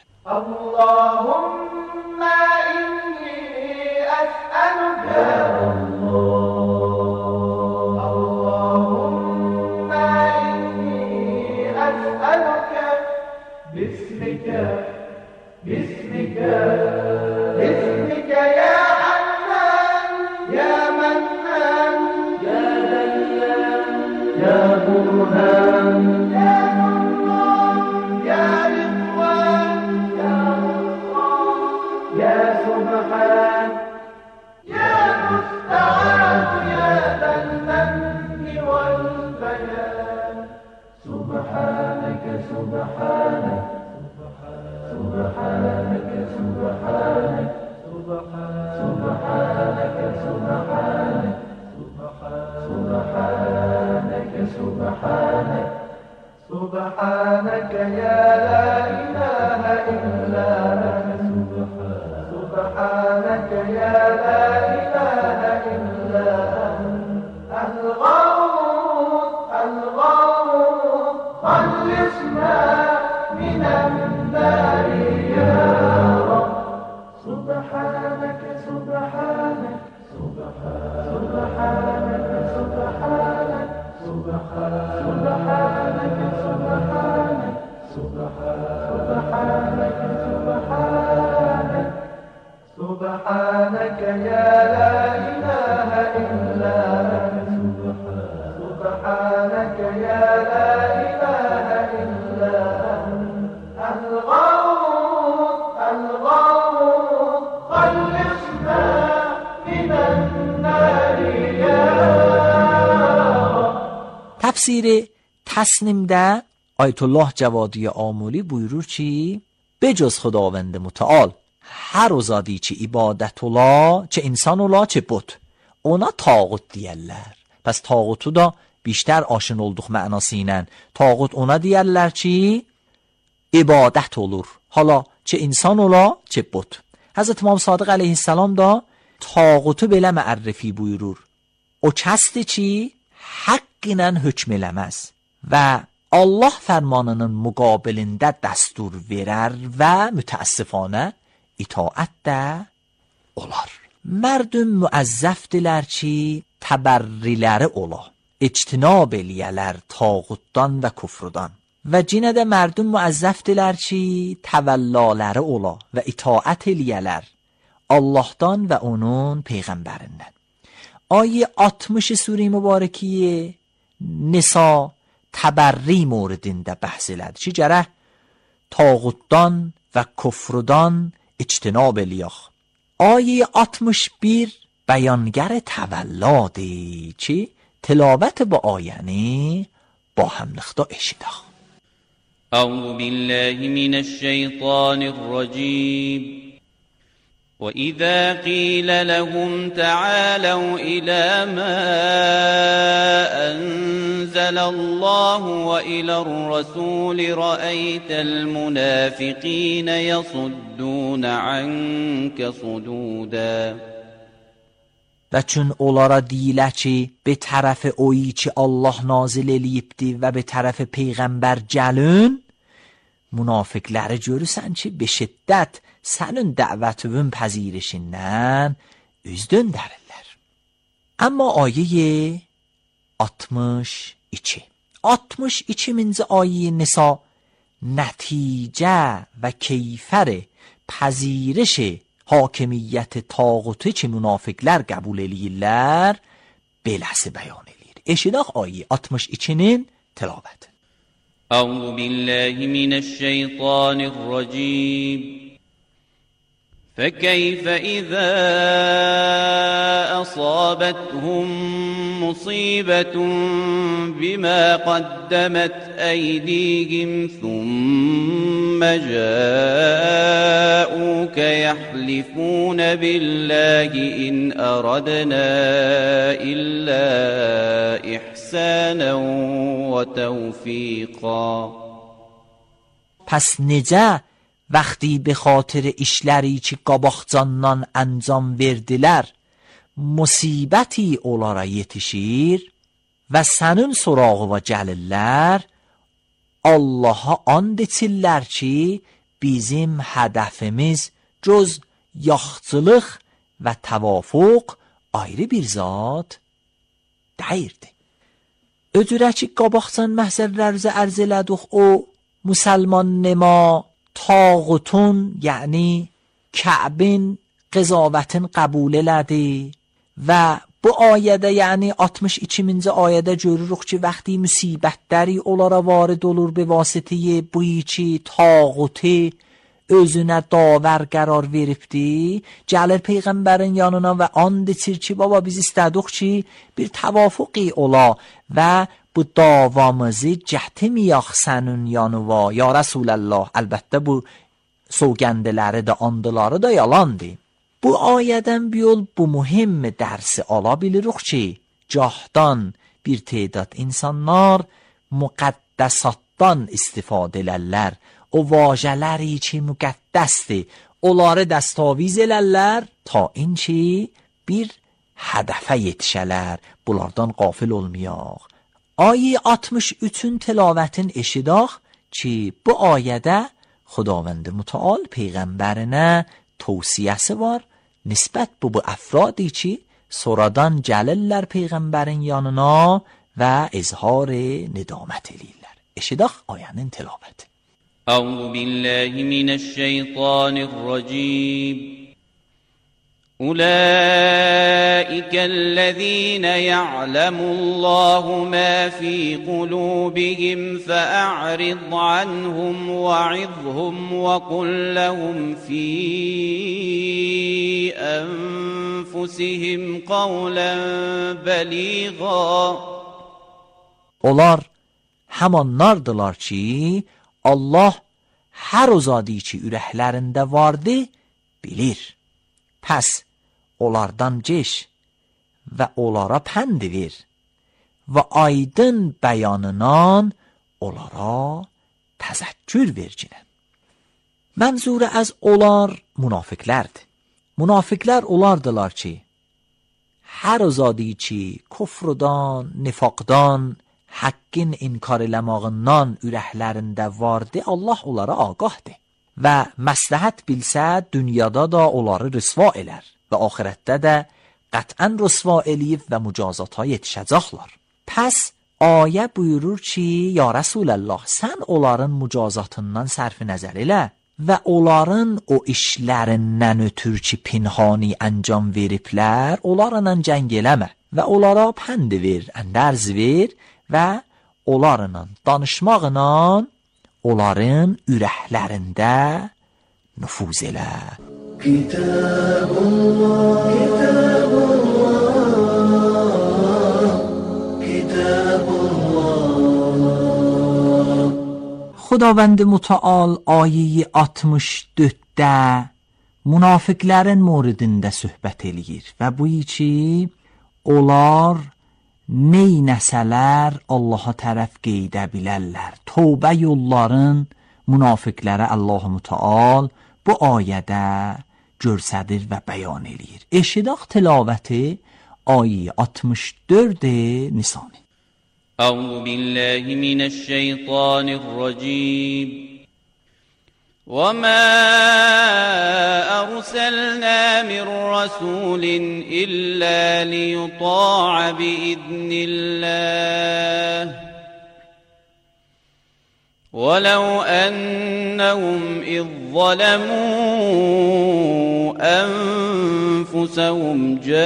Allahümme inni əs'əluka باسمك باسمك باسمك يا حنان يا منان يا دلال يا برهان يا نوران يا رضوان يا غفران يا سبحان يا مستعان يا ذا المن والبيان سبحانك سبحانك سبحانك سبحانك سبحانك سبحانك سبحانك سبحانك سبحانك يا لا إله إلا أنت سبحانك يا لا إله إلا أنت الغوث الغوث خلصنا من النار يا رب سبحانك سبحانك سبحانك سبحانك سبحانك سبحانك سبحانك سبحانك سبحانك يا tefsiri Tasnim'de Ayetullah Cevadi Amuli buyurur ki bejuz Xudavand Muta'al her o zadi ki ibadet ola, çe insan ola, çe but, ona tağut diyerler. Pes tağutu da بیشتر آشن olduq mənası ilə tağut ona deyərlər ki ibadət olur. Hala çe insan ola, çe but. Həzrət İmam Sadiq əleyhissalam da tağutu belə məərrifi buyurur. O kəsdir ki haqq ilə hökm eləməz və Allah fərmanının müqabilində dəstur verər və mütəəssifanə itaət də olar. Mərdüm müəzzəfdirlər ki təbərriləri ola, ictinab eləyələr tağutdan və küfrdan və cinə də mərdüm müəzzəfdirlər ki təvəllaləri ola və itaət eləyələr Allahdan və onun peyğəmbərindən. Ayı altmış Sure-i Mübarəkiyə Nisa təbərri موردində bəhs elədi ki gərək tağutdan və küfrdan ictinab eləyək. Ayı altmış bir بیانگر تولاده که تلاوت با آینه با هم نخدا اشیده. اعوذ بالله من الشیطان الرجیم وَإِذَا قِيلَ لَهُمْ تَعَالَوْا إِلَى مَا أَنزَلَ اللَّهُ وَإِلَى الرَّسُولِ رَأَيْتَ الْمُنَافِقِينَ يَصُدُّونَ عَنْكَ صُدُودًا. Və çün onlara deyilə ki, be tərəfi oyi ki Allah nazil eləyibdi və be tərəfi Peyğəmbər gəlün, münafiqləri görürsən ki, be şiddət sənin dəvətinin pəzirişindən üz döndərirlər. Amma ayə altmış iki. altmış ikinci ayə Nisa nəticə və keyfər pəziriş hakimiyyət tağutu ki münafiqlər qəbul eləyirlər beləsi bəyan eləyir. Eşidək ayə altmış ikinin tilavəti. Əuzu billahi minəşşeytanirracim. فكيف إذا أصابتهم مصيبة بما قدمت أيديهم ثم جاءوك يحلفون بالله إن أردنا إلا إحسانا وتوفيقا. پس necə وقتی به خاطر işləri ki qabaqcandan انجام verdilər musibəti onlara yetişir və sənin sorağına gəlirlər Allaha and içirlər ki bizim hədəfimiz cüz yaxçılıq və təvafuq ayrı bir zat deyirdi. Öcürə ki qabaqcan məhzərlərimizə ərz elədik o musulman nema tağutun yəni Kəbin qızavətin qəbul elədi və bu ayədə yəni altmış ikinci ayədə görürük ki vəqti müsibətləri onlara varid olur be vasitəyə bu ki tağuti özünə davər qərar veribdi, gəlir Peyğəmbərin yanına və and içir ki baba biz istədik ki bir təvafuqi ola və bu davamızı cəhtimiyaq sənin yanıva ya Rasulallah. Əlbəttə bu sovgəndələri də andıları da yalandı. Bu ayədən bir yol bu mühim dərsi ala bilirik ki cahdan bir tədat insanlar müqəddəsatdan istifadə elərlər. O vacələri ki müqəddəsdir onları dəstaviz elərlər ta in ki bir hədəfə yetişələr. Bunlardan qafil olmayaq. Ayı altmış üçün tilavətin eşidaq ki bu ayədə Xudavənd Mütəal Peyğəmbərinə tövsiyəsi var nisbət bu bu əfradi ki sonradan gəlirlər Peyğəmbərin yanına və izhar nedamət eləyirlər. Eşidaq ayənin tilavəti. Əuzu billahi minəşşeytanirracim. أولئك الذين يعلم الله ما في قلوبهم فأعرض عنهم وعظهم وقل لهم في أنفسهم قولا بليغا. Onlar hamanlardılar ki, Allah hər o zadi ki ürəklərində vardı, bilir. Pəs, onlardan geç və onlara pənd ver və aydın bəyanından onlara təzəkkür vercinən. Mənzurə az onlar münafiqlərdir. Münafiqlər olardılar ki, hər o zadi ki kufrdan, nifaqdan, haqqin inkar eləmağından ürəklərində vardı, Allah onlara ağahdır. Və məsləhət bilsə, dünyada da onları rüsva elər və axirətdə də qətən rüsva eləyib və mücazata yetişəcəklər. Pəs, ayə buyurur ki, ya Rasulallah, sən onların mücazatından sərfi nəzər elə və onların o işlərindən ötür ki, pinhani əncam veriblər, onlarla cəng eləmə və onlara pənd ver, əndərz ver və onlarla danışmaqla onların ürəklərində nüfuz elə. Kitabullah, Kitabullah, Kitabullah. Xudavənd mütəal ayə altmış dörddə münafiqlərin moridində söhbət eləyir və buyur ki, onlar neynəsələr Allaha tərəf qeydə bilərlər. Tövbə yolların münafiqlərə Allah-u Mütəal bu ayədə görsədir və bəyan eləyir. Eşidaq tilavəti ayə altmış dörd Nisani. Əuzu billahi minəşşeytanirracim. وَمَا أَرْسَلْنَا مِنْ رَسُولٍ إِلَّا لِيُطَاعَ بِإِذْنِ اللَّهِ وَلَوْ أَنَّهُمْ إِذْ ظَلَمُوا أَنفُسَهُمْ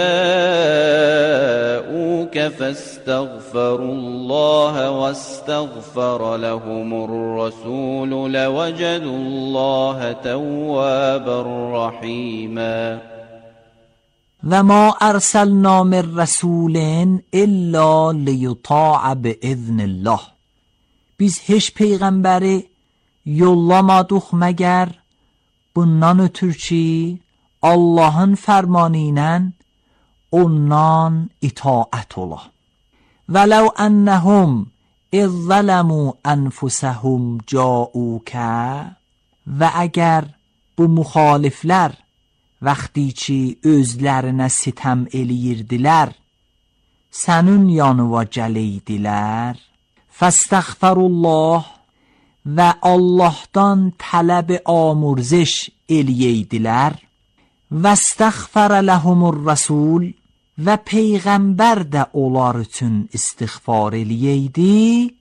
جَاءُوكَ فَاسْتَغْفَرُوا اللَّهَ وَاسْتَغْفَرَ لَهُمُ الرَّسُولُ لَوَجَدُوا اللَّهَ تَوَّابًا رَحِيمًا. وَمَا أَرْسَلْنَا مِنْ رَسُولٍ إِلَّا لِيُطَاعَ بِإِذْنِ اللَّهِ. Biz heç peyğəmbəri yollamadıq məgər bundan ötür ki, Allahın fərmanı ilə ondan itaət ola. وَلَوْ أَنَّهُمْ إِذْ ظَلَمُوا أَنفُسَهُمْ جَاءُوكَ. Və əgər bu müxaliflər vaxtı ki özlərinə sitəm eləyirdilər, sənin yanıva gələydilər, fəstəğfərullah və Allahdan tələb amurziş eləyeydilər, vəstəğfərə ləhumur rəsul və peyğəmbər də onlar üçün istiğfar eləyəydi,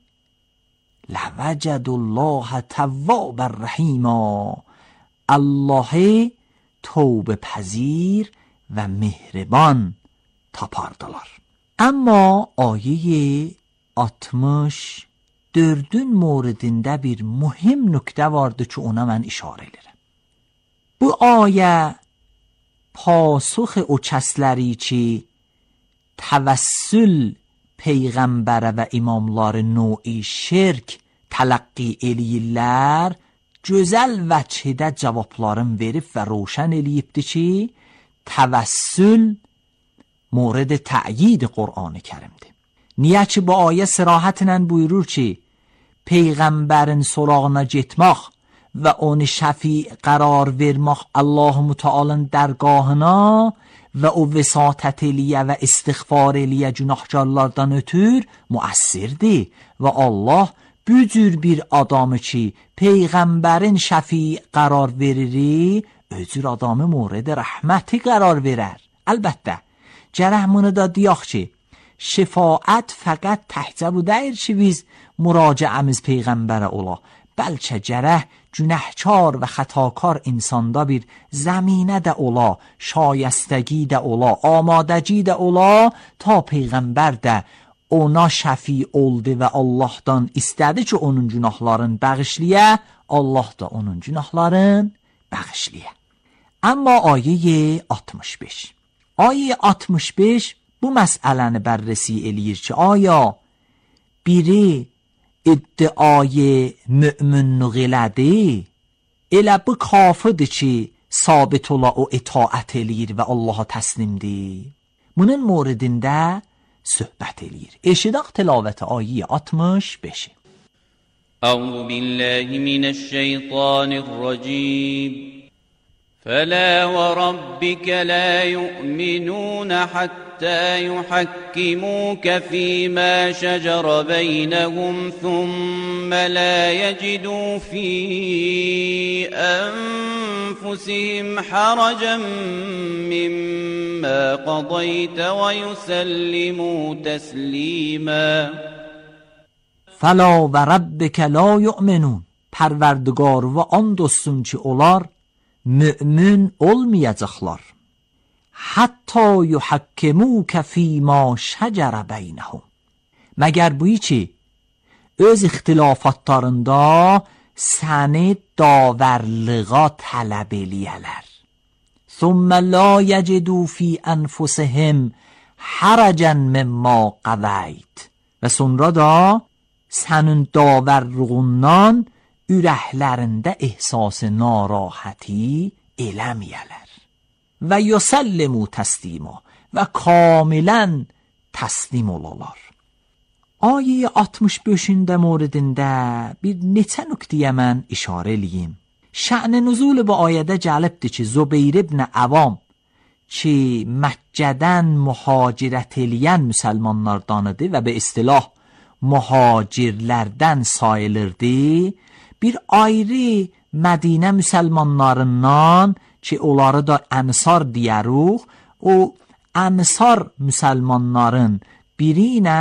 ləvəcədullaha təvvabər rəhimə. Allahı tövbə pəzir və mehriban tapardılar. Amma ayə altmış dördün moridində bir mühim nöqtə vardı ki, ona mən işarə edirəm. Bu ayə pasux o kəsləri ki təvəssül peyğəmbərə və imamları növ-i şirk tələqqi eləyirlər, gözəl vəçhidə cavabların verib və roşən eləyibdi ki, təvəssül mورد تأیید قرآن kərimdir. Niyə ki bu ayə sərahətlə buyurur ki, peyğəmbərin sorağına getmək və onu şəfi qərar vermək Allah-u Mütealın dərgahına və o vəsatət eləyə və istiğfar eləyə günahkarlardan ötür müəssirdir və Allah bu cür bir adamı ki peyğəmbərin şəfi qərar verir, öcür adamı mورد rəhməti qərar verər. Əlbəttə gərək bunu da deyək ki, şifaət fəqət təhcə bu deyir ki biz müraciəmiz peyğəmbərə ola, bəlkə gərək günahkar və xətakar insanda bir zəminə də ola, şayəstəgi də ola, amadəgi də ola, ta peyğəmbər də ona şəfi oldu və Allahdan istədi ki onun günahlarını bağışləyə, Allah da onun günahlarını bağışləyə. Amma ayə altmış beş. Ayə altmış beş bu məsələni bərrəsi eləyir ki, aya biri iddiayı müminlik elədi, elə bu kafirdir ki sabit ola o itaət eləyir və Allaha təslimdir. Bunun موردində söhbət eləyir. Eşidaq tilavət ayə altmış beş. أعوذ بالله من الشيطان الرجيم فلا وربك لا يؤمنون حتى يحكموك فيما شجر بينهم ثم لا يجدوا في أنفسهم حرجا مما قضيت ويسلموا تسليما فلا و ربک لا یؤمنون پروردگار و آن dostun ki onlar mümin olmayacaqlar. Hatta yuhakkimuka fima şəcərə beynəhum. Məgər bu ki öz ixtilafatlarında səni davərlığa tələb eləyələr. ثم لا يجدوا في أنفسهم حرجا مما قضيت və sonra da sənin davərlığından ürəklərində ehsas narahaتی eləməyələr və yusəllimu təslima və kamilən təslim olalar. Ayə altmış beşində موردində bir neçə nöqtəyə mən işarə eləyim. Şə'n nüzul bu ayədə gəlibdir ki Zübeyr ibn Avam ki Məkkədən mühacirət eləyən müsəlmanlardan idi və be istilah muhacirlərdən sayılırdı. Bir ayrı Mədinə müsəlmanlarından ki onları da Ənsar deyəruq, o Ənsar müsəlmanların biri ilə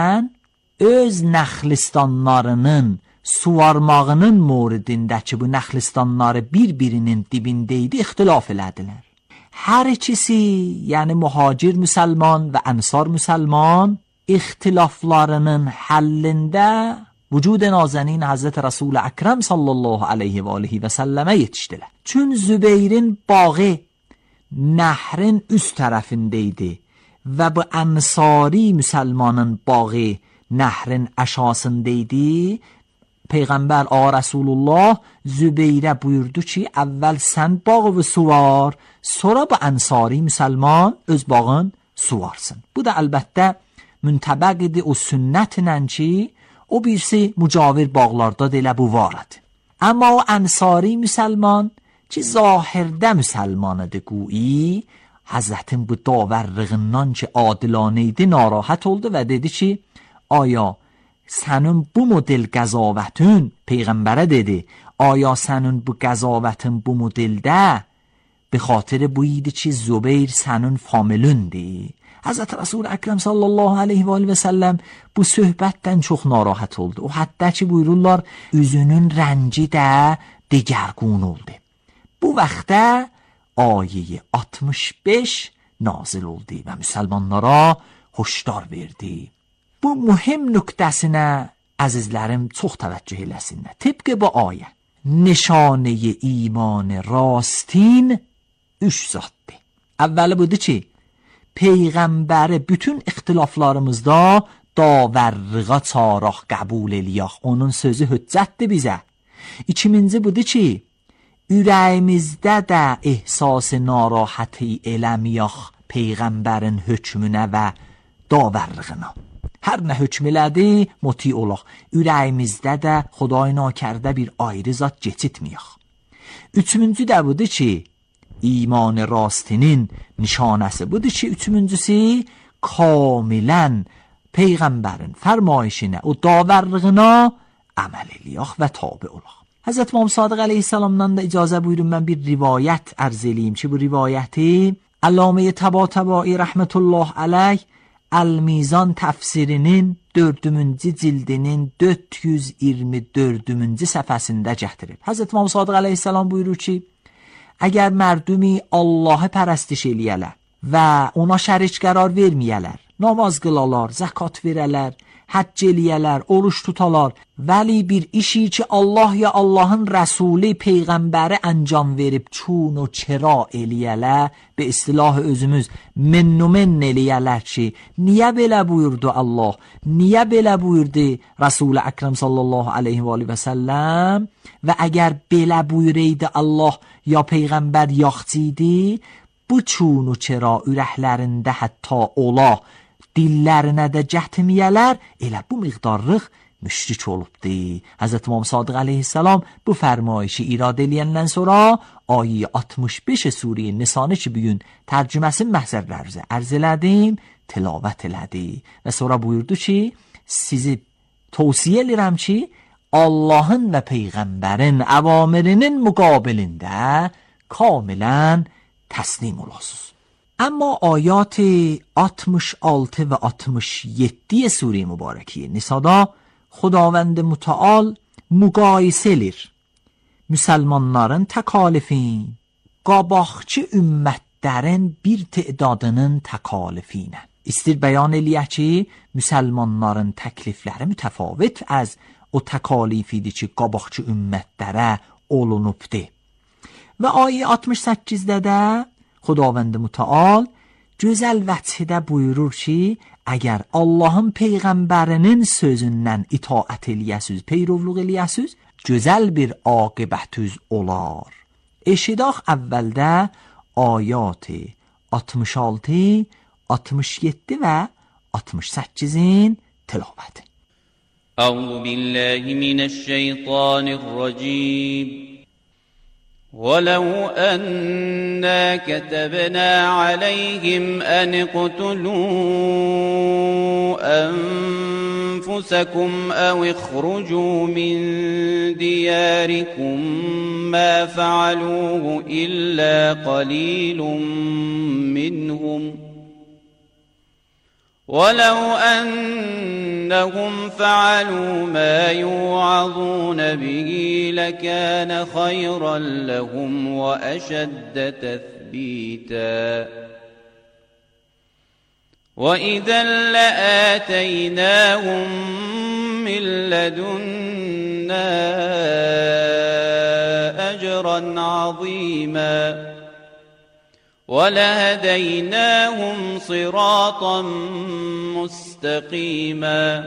öz nəxlistanlarının suvarmağının موردində ki bu nəxlistanları bir-birinin dibindeydi ixtilaf elədilər. Hər ikisi yəni muhacir müsəlman və Ənsar müsəlman ixtilaflarının həllində vücud nazenin Hazreti Resul Ekrem sallallahu aleyhi və aleyhi və səlləmə yetişdilər. Çün Zübeyrin bağı nəhrin üst tərəfindeydi və bu Ənsari müsəlmanın bağı nəhrin əşasındeydi. Peyğəmbər ağa Rasulullah Zübeyrə buyurdu ki əvvəl sən bağı suvar, sonra bu Ənsari müsəlman öz bağın suvarsın. Bu da əlbəttə müntəbəq idi o sünnətlə ki o birisi mücavir bağlarda da elə bu vardı. Amma o Ənsari müsəlman ki zahirdə müsəlman idi güyü, Həzrətin bu davərlığından ki adilانه idi narahat oldu və dedi ki آیا sənin bu model qəzavətin Peyğəmbərə dedi آیا sənin bu qəzavətin bu modeldə به خاطر bu idi ki Zübeyr sənin familundir. Hazreti Resul Ekrem sallallahu aleyhi ve aleyhi ve sellem bu söhbətdən çox narahat oldu. O hətta ki buyururlar üzünün rəngi də digərgün oldu. Bu vaxtda ayə altmış beş nazil oldu və müsəlmanlara hoşdar verdi. Bu mühim nöqtəsinə əzizlərim çox təvəccüh eləsinlər. Tıpkı bu ayə nişanə iman rastین üç zatdır. Əvvəli budur ki Peyğəmbəri bütün ixtilaflarımızda davərlığa çaraq qəbul eləyək. Onun sözü hüccətdir bizə. İkinci budur ki ürəyimizdə də ehsas narahaتی eləməyək Peyğəmbərin hökmünə və davərlığına. Hər nə hökm elədi muti olaq. Ürəyimizdə də Xuday nakərdə bir ayrı zat keçitməyək. Üçüncü də budur ki iman rastinin nişanəsi budur ki üçüncüsü kamilən Peyğəmbərin fərmayişinə o davərlığına əməl eləyək və tabi olaq. Həzrət İmam Sadiq əleyhissalamdan da icazə buyurun mən bir rivayət ərz eləyim ki bu rivayəti Allamə Təbatəbai rəhmətullah əleyh El-Mizan təfsirinin dördüncü cildinin dörd yüz iyirmi dördüncü səfəsində gətirir. Həzrət İmam Sadiq əleyhissalam buyurur ki əgər mərdumi Allahı pərəstiş eləyələr və ona şərik qərar verməyələr namaz qılalar, zəkat verələr, həcc eləyələr, oruç tutalar. Vəli bir işi ki Allah ya Allahın Rəsuli, Peyğəmbəri əncam verib çun o çera eləyələr, be istilah özümüz mennumen eləyələr ki, niyə belə buyurdu Allah, niyə belə buyurdu Rəsul-i Əkrəm sallallahu aleyhi və aleyhi və səlləm və əgər belə buyureydi Allah ya Peyğəmbər yaxçıydı, bu çun o çera ürəklərində hətta ola, dillərinə də cəhtimiyələr, elə bu miqdarlıq müşrik olubdu. Həzrət İmam Sadiq aleyhisselam bu fərmayişi irad eləyəndən sonra ayı altmış beş Sure-i Nisanı ki bugün tərcüməsin məhzərlərizə ərz elədim, tilavət elədi və sonra buyurdu ki, sizi tavsiyə edirəm ki, Allahın və Peyğəmbərin əvamirinin müqabilində kamilən təslim olasınız. اما آیات altmış altı ve altmış yedi Sure Mübareki Nisa'da Xudavənd Müteal müqayisə edir. Müsəlmanların təkalifin, qabaqçı ümmətlərin bir tədadının təkalifini. İstir bəyan eləyək ki, müsəlmanların təklifləri mütəfavit az o təkalifidir ki, qabaqçı ümmətlərə olunubdur. Və ayə altmış səkkizdə də Xudavənd Müteal gözəl vəçhidə buyurur ki, əgər Allahın Peyğəmbərinin sözündən itaət eləyəsiz, peyrovluq eləyəsiz, gözəl bir aqibətüz olar. Eşidaq əvvəldə ayat altmış altı, altmış yedi və altmış səkkizin tilavəti. Əuzu billahi mineşşeytanirracim. ولو أنا كتبنا عليهم أن اقتلوا أنفسكم أو اخرجوا من دياركم ما فعلوه إلا قليل منهم ولو أنهم فعلوا ما يوعظون به لكان خيرا لهم وأشد تثبيتا وإذا لآتيناهم من لدنا أجرا عظيما ولهديناهم صراطا مستقيما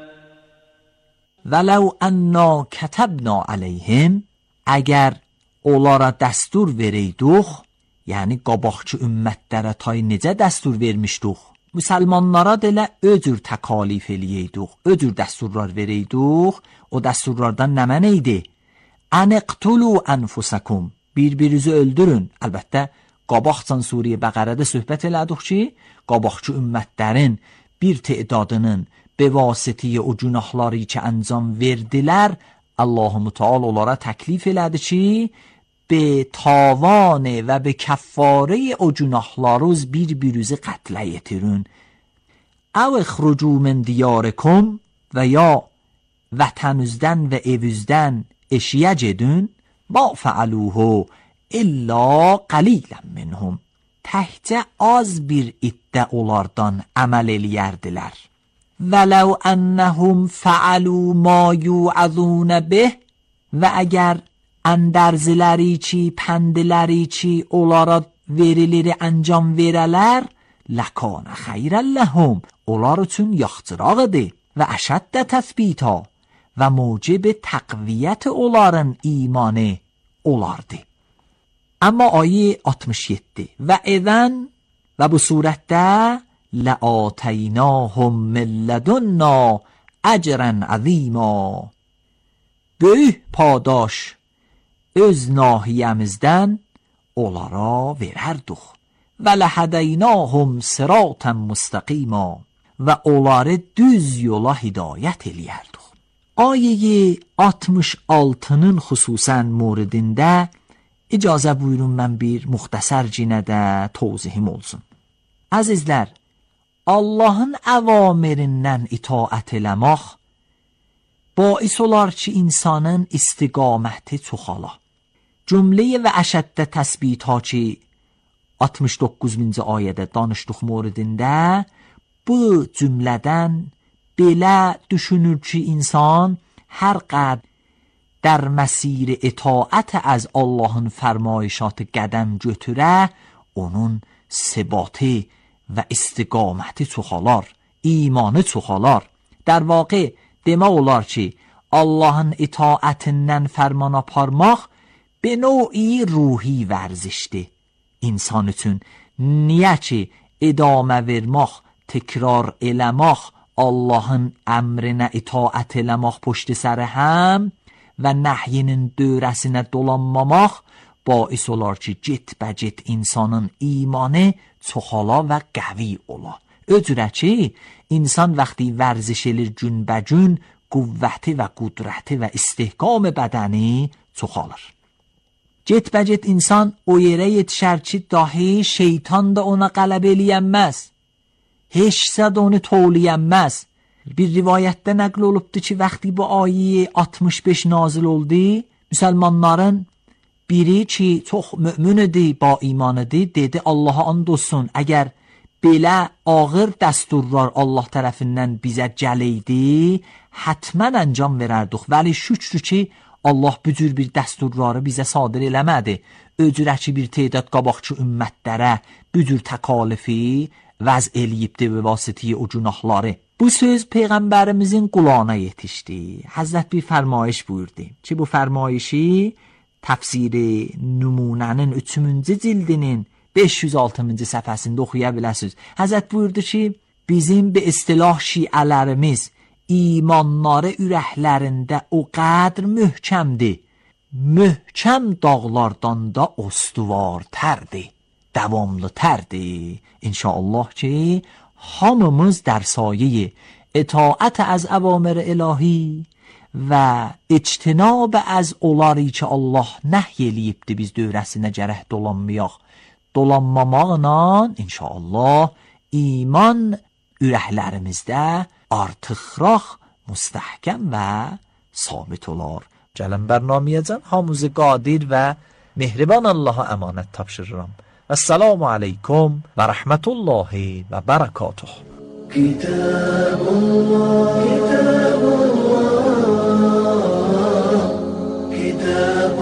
ولو انا كتبنا عليهم اگر onlara dəstur vereydik, yəni qabaqçı ümmətlərə tay necə dəstur vermişdik, müsəlmanlara da elə öcür təkalif eləyəydik, öcür dəsturlar vereydik, o dəsturlardan nə mənə idi? Aniqtulu anfusakum, bir-birinizi öldürün. Əlbəttə, qabaqcan Suriye Bəqərədə söhbət elədik ki, qabaqçı ümmətlərin bir tədadının bevasitiyə o günahları ki əncam verdilər, Allah-u Müteal onlara təklif elədi ki, be tavanı və be kəffarə o günahlarınız bir-birinizi qətlə yetirin. Əv ixrucu min diyarikum və ya vətənüzdən və evüzdən eşiyə gedin, ma fəaluhu İlla qalilən minhum. Təhcə az bir iddə onlardan əməl eləyərdilər. Vələv ennəhum fəalu ma yu'azunə bih və əgər əndərziləri ki, pəndiləri ki, onlara verilir əncam verələr, ləkanə xeyrən ləhum, onlar üçün yaxçırağıdır və əşəddə təthbita və mucib təqviyyət onların imanı olardı. Amma ayı altmış yedi və edən və bu surətdə لَآتَيْنَاهُمْ مِنْ لَدُنَّا أَجْرًا عَظِيمًا böyük padaş öz nahiyəmizdən onlara verərdik. Və ləhədəynahum siratan müstəqima və onları düz yola hidayət eləyərdik. Ayəyi altmış altının xüsusən moridində icazə buyurun mən bir müxtəsərcinə də tozihim olsun. Əzizlər, Allahın əvamirindən itaət eləmək باعث olar ki insanın istiqaməti çoxala. Cümləyə və əşəddə təsbit ha ki altmış doqquzuncu ayədə danışdıq moridində bu cümlədən belə düşünür ki, insan hər qəd در مسیر اطاعت از Allah'ın فرمایشات qədəm götürə, onun səbatı və istiqaməti çoxalar, imanı çoxalar. در واقع demək olar ki, Allah'ın itaətindən fərman aparmaq به نوعی ruhi vərzişdir. İnsan üçün niyə ki, idamə vermək, təkrar eləmək, Allah'ın əmrinə itaət eləmək puşt sər həm və nəhyinin dörəsinə dolanmamaq باعث olar ki, get-bəcet insanın imanı çoxala və qəvi ola. Öcürə ki, insan vəxti vərziş elir günbəcün, qüvvəti və qudrəti və istihkam bədəni çoxalır. Get-bəcet insan o yerə yetişər ki, dahi şeytan da ona qələb eləyənməz. Heç zəd onu toliyənməz. Bir rivayətdə nəql olubdu ki, vəxti bu ayə altmış beş nazil oldu, müsəlmanların biri ki, çox mümin idi, ba iman idi, dedi Allaha and olsun, əgər belə ağır dəsturlar Allah tərəfindən bizə gələydi, hətmən əncam verərdik. Vəli şükrü ki, Allah bu cür bir dəsturları bizə sadir eləmədi. Öcürəki bir tedad qabaqçı ümmətlərə bu cür təkalifi vəz eləyibdi və vasitəyə o günahları. Bu söz Peyğəmbərimizin qulağına yetişdi. Həzrət bir fərmayış buyurdu ki, bu fərmayişi təfsiri nümunənin üçüncü cildinin beş yüz altıncı səhifəsində oxuya biləsiniz. Həzrət buyurdu ki, bizim bir istilah şiələrimiz imanları ürəklərində o qədr möhkəmdir. Möhkəm dağlardan da ostuvartərdir, davamlı tərdir. İnşallah ki, hamımız در سایه اطاعت از اوامر الهی و اجتناب از اولاری که الله nəhy eləyibdi biz dövrəsinə gərək dolanmayaq. Dolanmamaqla inşallah iman ürəklərimizdə artıqraq, müstəhkəm və sabit olar. Gəlin bərnamiyəcən hamımızı qadir və mehriban Allaha əmanət tapşırıram. السلام عليكم ورحمة الله وبركاته. كتاب الله كتاب الله كتاب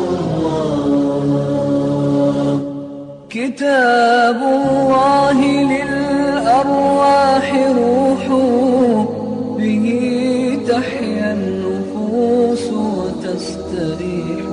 الله كتاب الله للأرواح روح به تحيا النفوس وتستريح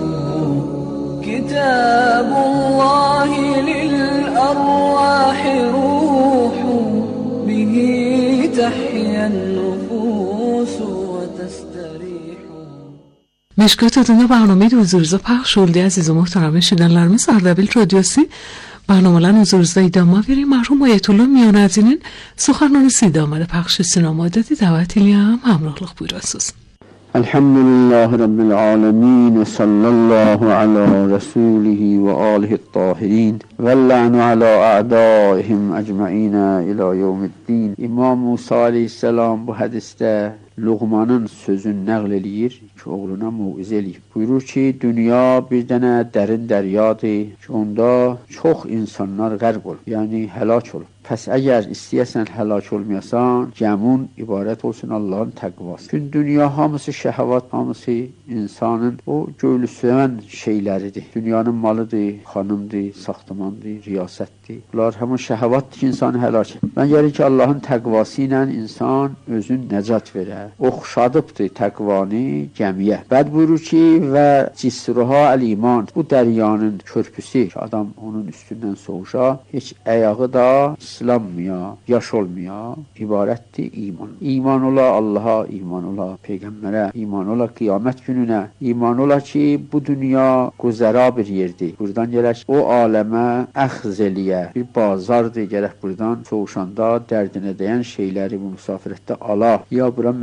كتاب الله للأرواح روح به تحيا النفوس وتستريح. Meşkat adında برنامه huzurunuzda pəxş oldu əziz və möhtərəm eşidənlərimiz. Ardabil Radiosu برنامه‌ların huzurunuzda idamə verir. Mərhum Ayətullah Miyanəddinin suxarnamesi idamədə pəxş sinemadıdır. Dəvət eləyəm, həmrəhlıq buyurasınız. الحمد لله رب العالمين وصلى الله على رسوله وآله الطاهرين واللعن على أعدائهم أجمعين إلى يوم الدين. İmam Musa aleyhisselam bu hədisdə Luğmanın sözünü nəql eləyir ki, oğluna mövizə eləyib. Buyurur ki, dünya bir dənə dərin dəryadır ki, onda çox insanlar qərq olur, yəni həlak olur. Pəs əgər istəyəsən həlak olmayasan, gəmun ibarət olsun Allahın təqvası. Çünki dünya hamısı şəhəvat, hamısı insanın o göylüsünən şeyləridir. Dünyanın malıdır, xanımdır, saxtamandır, riyasətdir. Bunlar həmin şəhəvatdır ki, insanı həlak edir. Mən gəlir ki, Allahın təqvası ilə insan özün nəcat verər. Oxşadıbdır təqvanı gəmiyə. Bəd buyurur ki, və cisruha əl-iman, bu dəryanın körpüsü ki, adam onun üstündən soğuşa, heç əyağı da İslanmaya, yaş olmaya ibarətdir iman. İman ola Allaha, iman ola Peyğəmbərə, iman ola qiyamət gününə, iman ola ki, bu dünya güzəra bir yerdir. Buradan gərək o aləmə əxz eləyə, bir bazardır, gərək buradan soğuşanda dərdinə dəyən şeyləri bu müsafirətdə ala, ya bura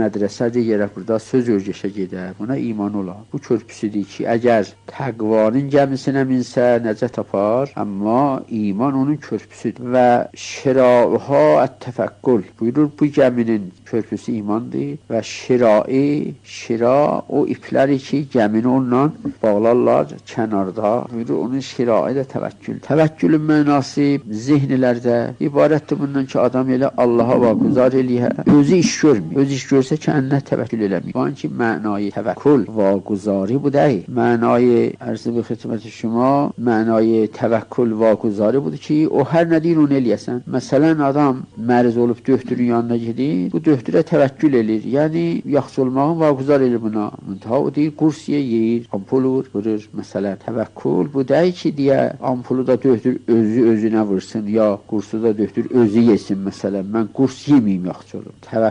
mədrəsədir, yerə burada söz öyrəşə gedə. Buna iman ola. Bu körpüsüdür ki, əgər təqvanın gəmisinə minsə nəcət tapar, amma iman onun körpüsüdür. Və şirauha ət-təfəkkül. Buyurur bu gəminin körpüsü imandır və şirai, şira o ipləri ki, gəmini onunla bağlarlar kənarda. Buyurur onun şirai də təvəkkül. Təvəkkülün mənası zehnilərdə ibarətdir bundan ki, adam elə Allaha vaquzar eləyə. Özü iş görmür. Öz iş görsə kəndinə təvəkkül eləmir. Bu anki mənayı təvəkkül vaquzari bu deyil. Mənayı ərzi bir xidmət şuma, mənayı təvəkkül vaquzari budur ki, o hər nə deyir onu eləyəsən. Məsələn, adam məriz olub döktürün yanına gedir, bu döktürə təvəkkül elir. Yəni, yaxşı olmağın vaquzar elir buna. Müntəha o deyir, qurs yeyir, ampul vur, vurur. Məsələn, təvəkkül bu deyil ki, deyə ampulu da döktür, özü özünə vursun, ya qursu da döktür, özü yesin. Məsələn, mən qurs yeməyim yaxşı olur.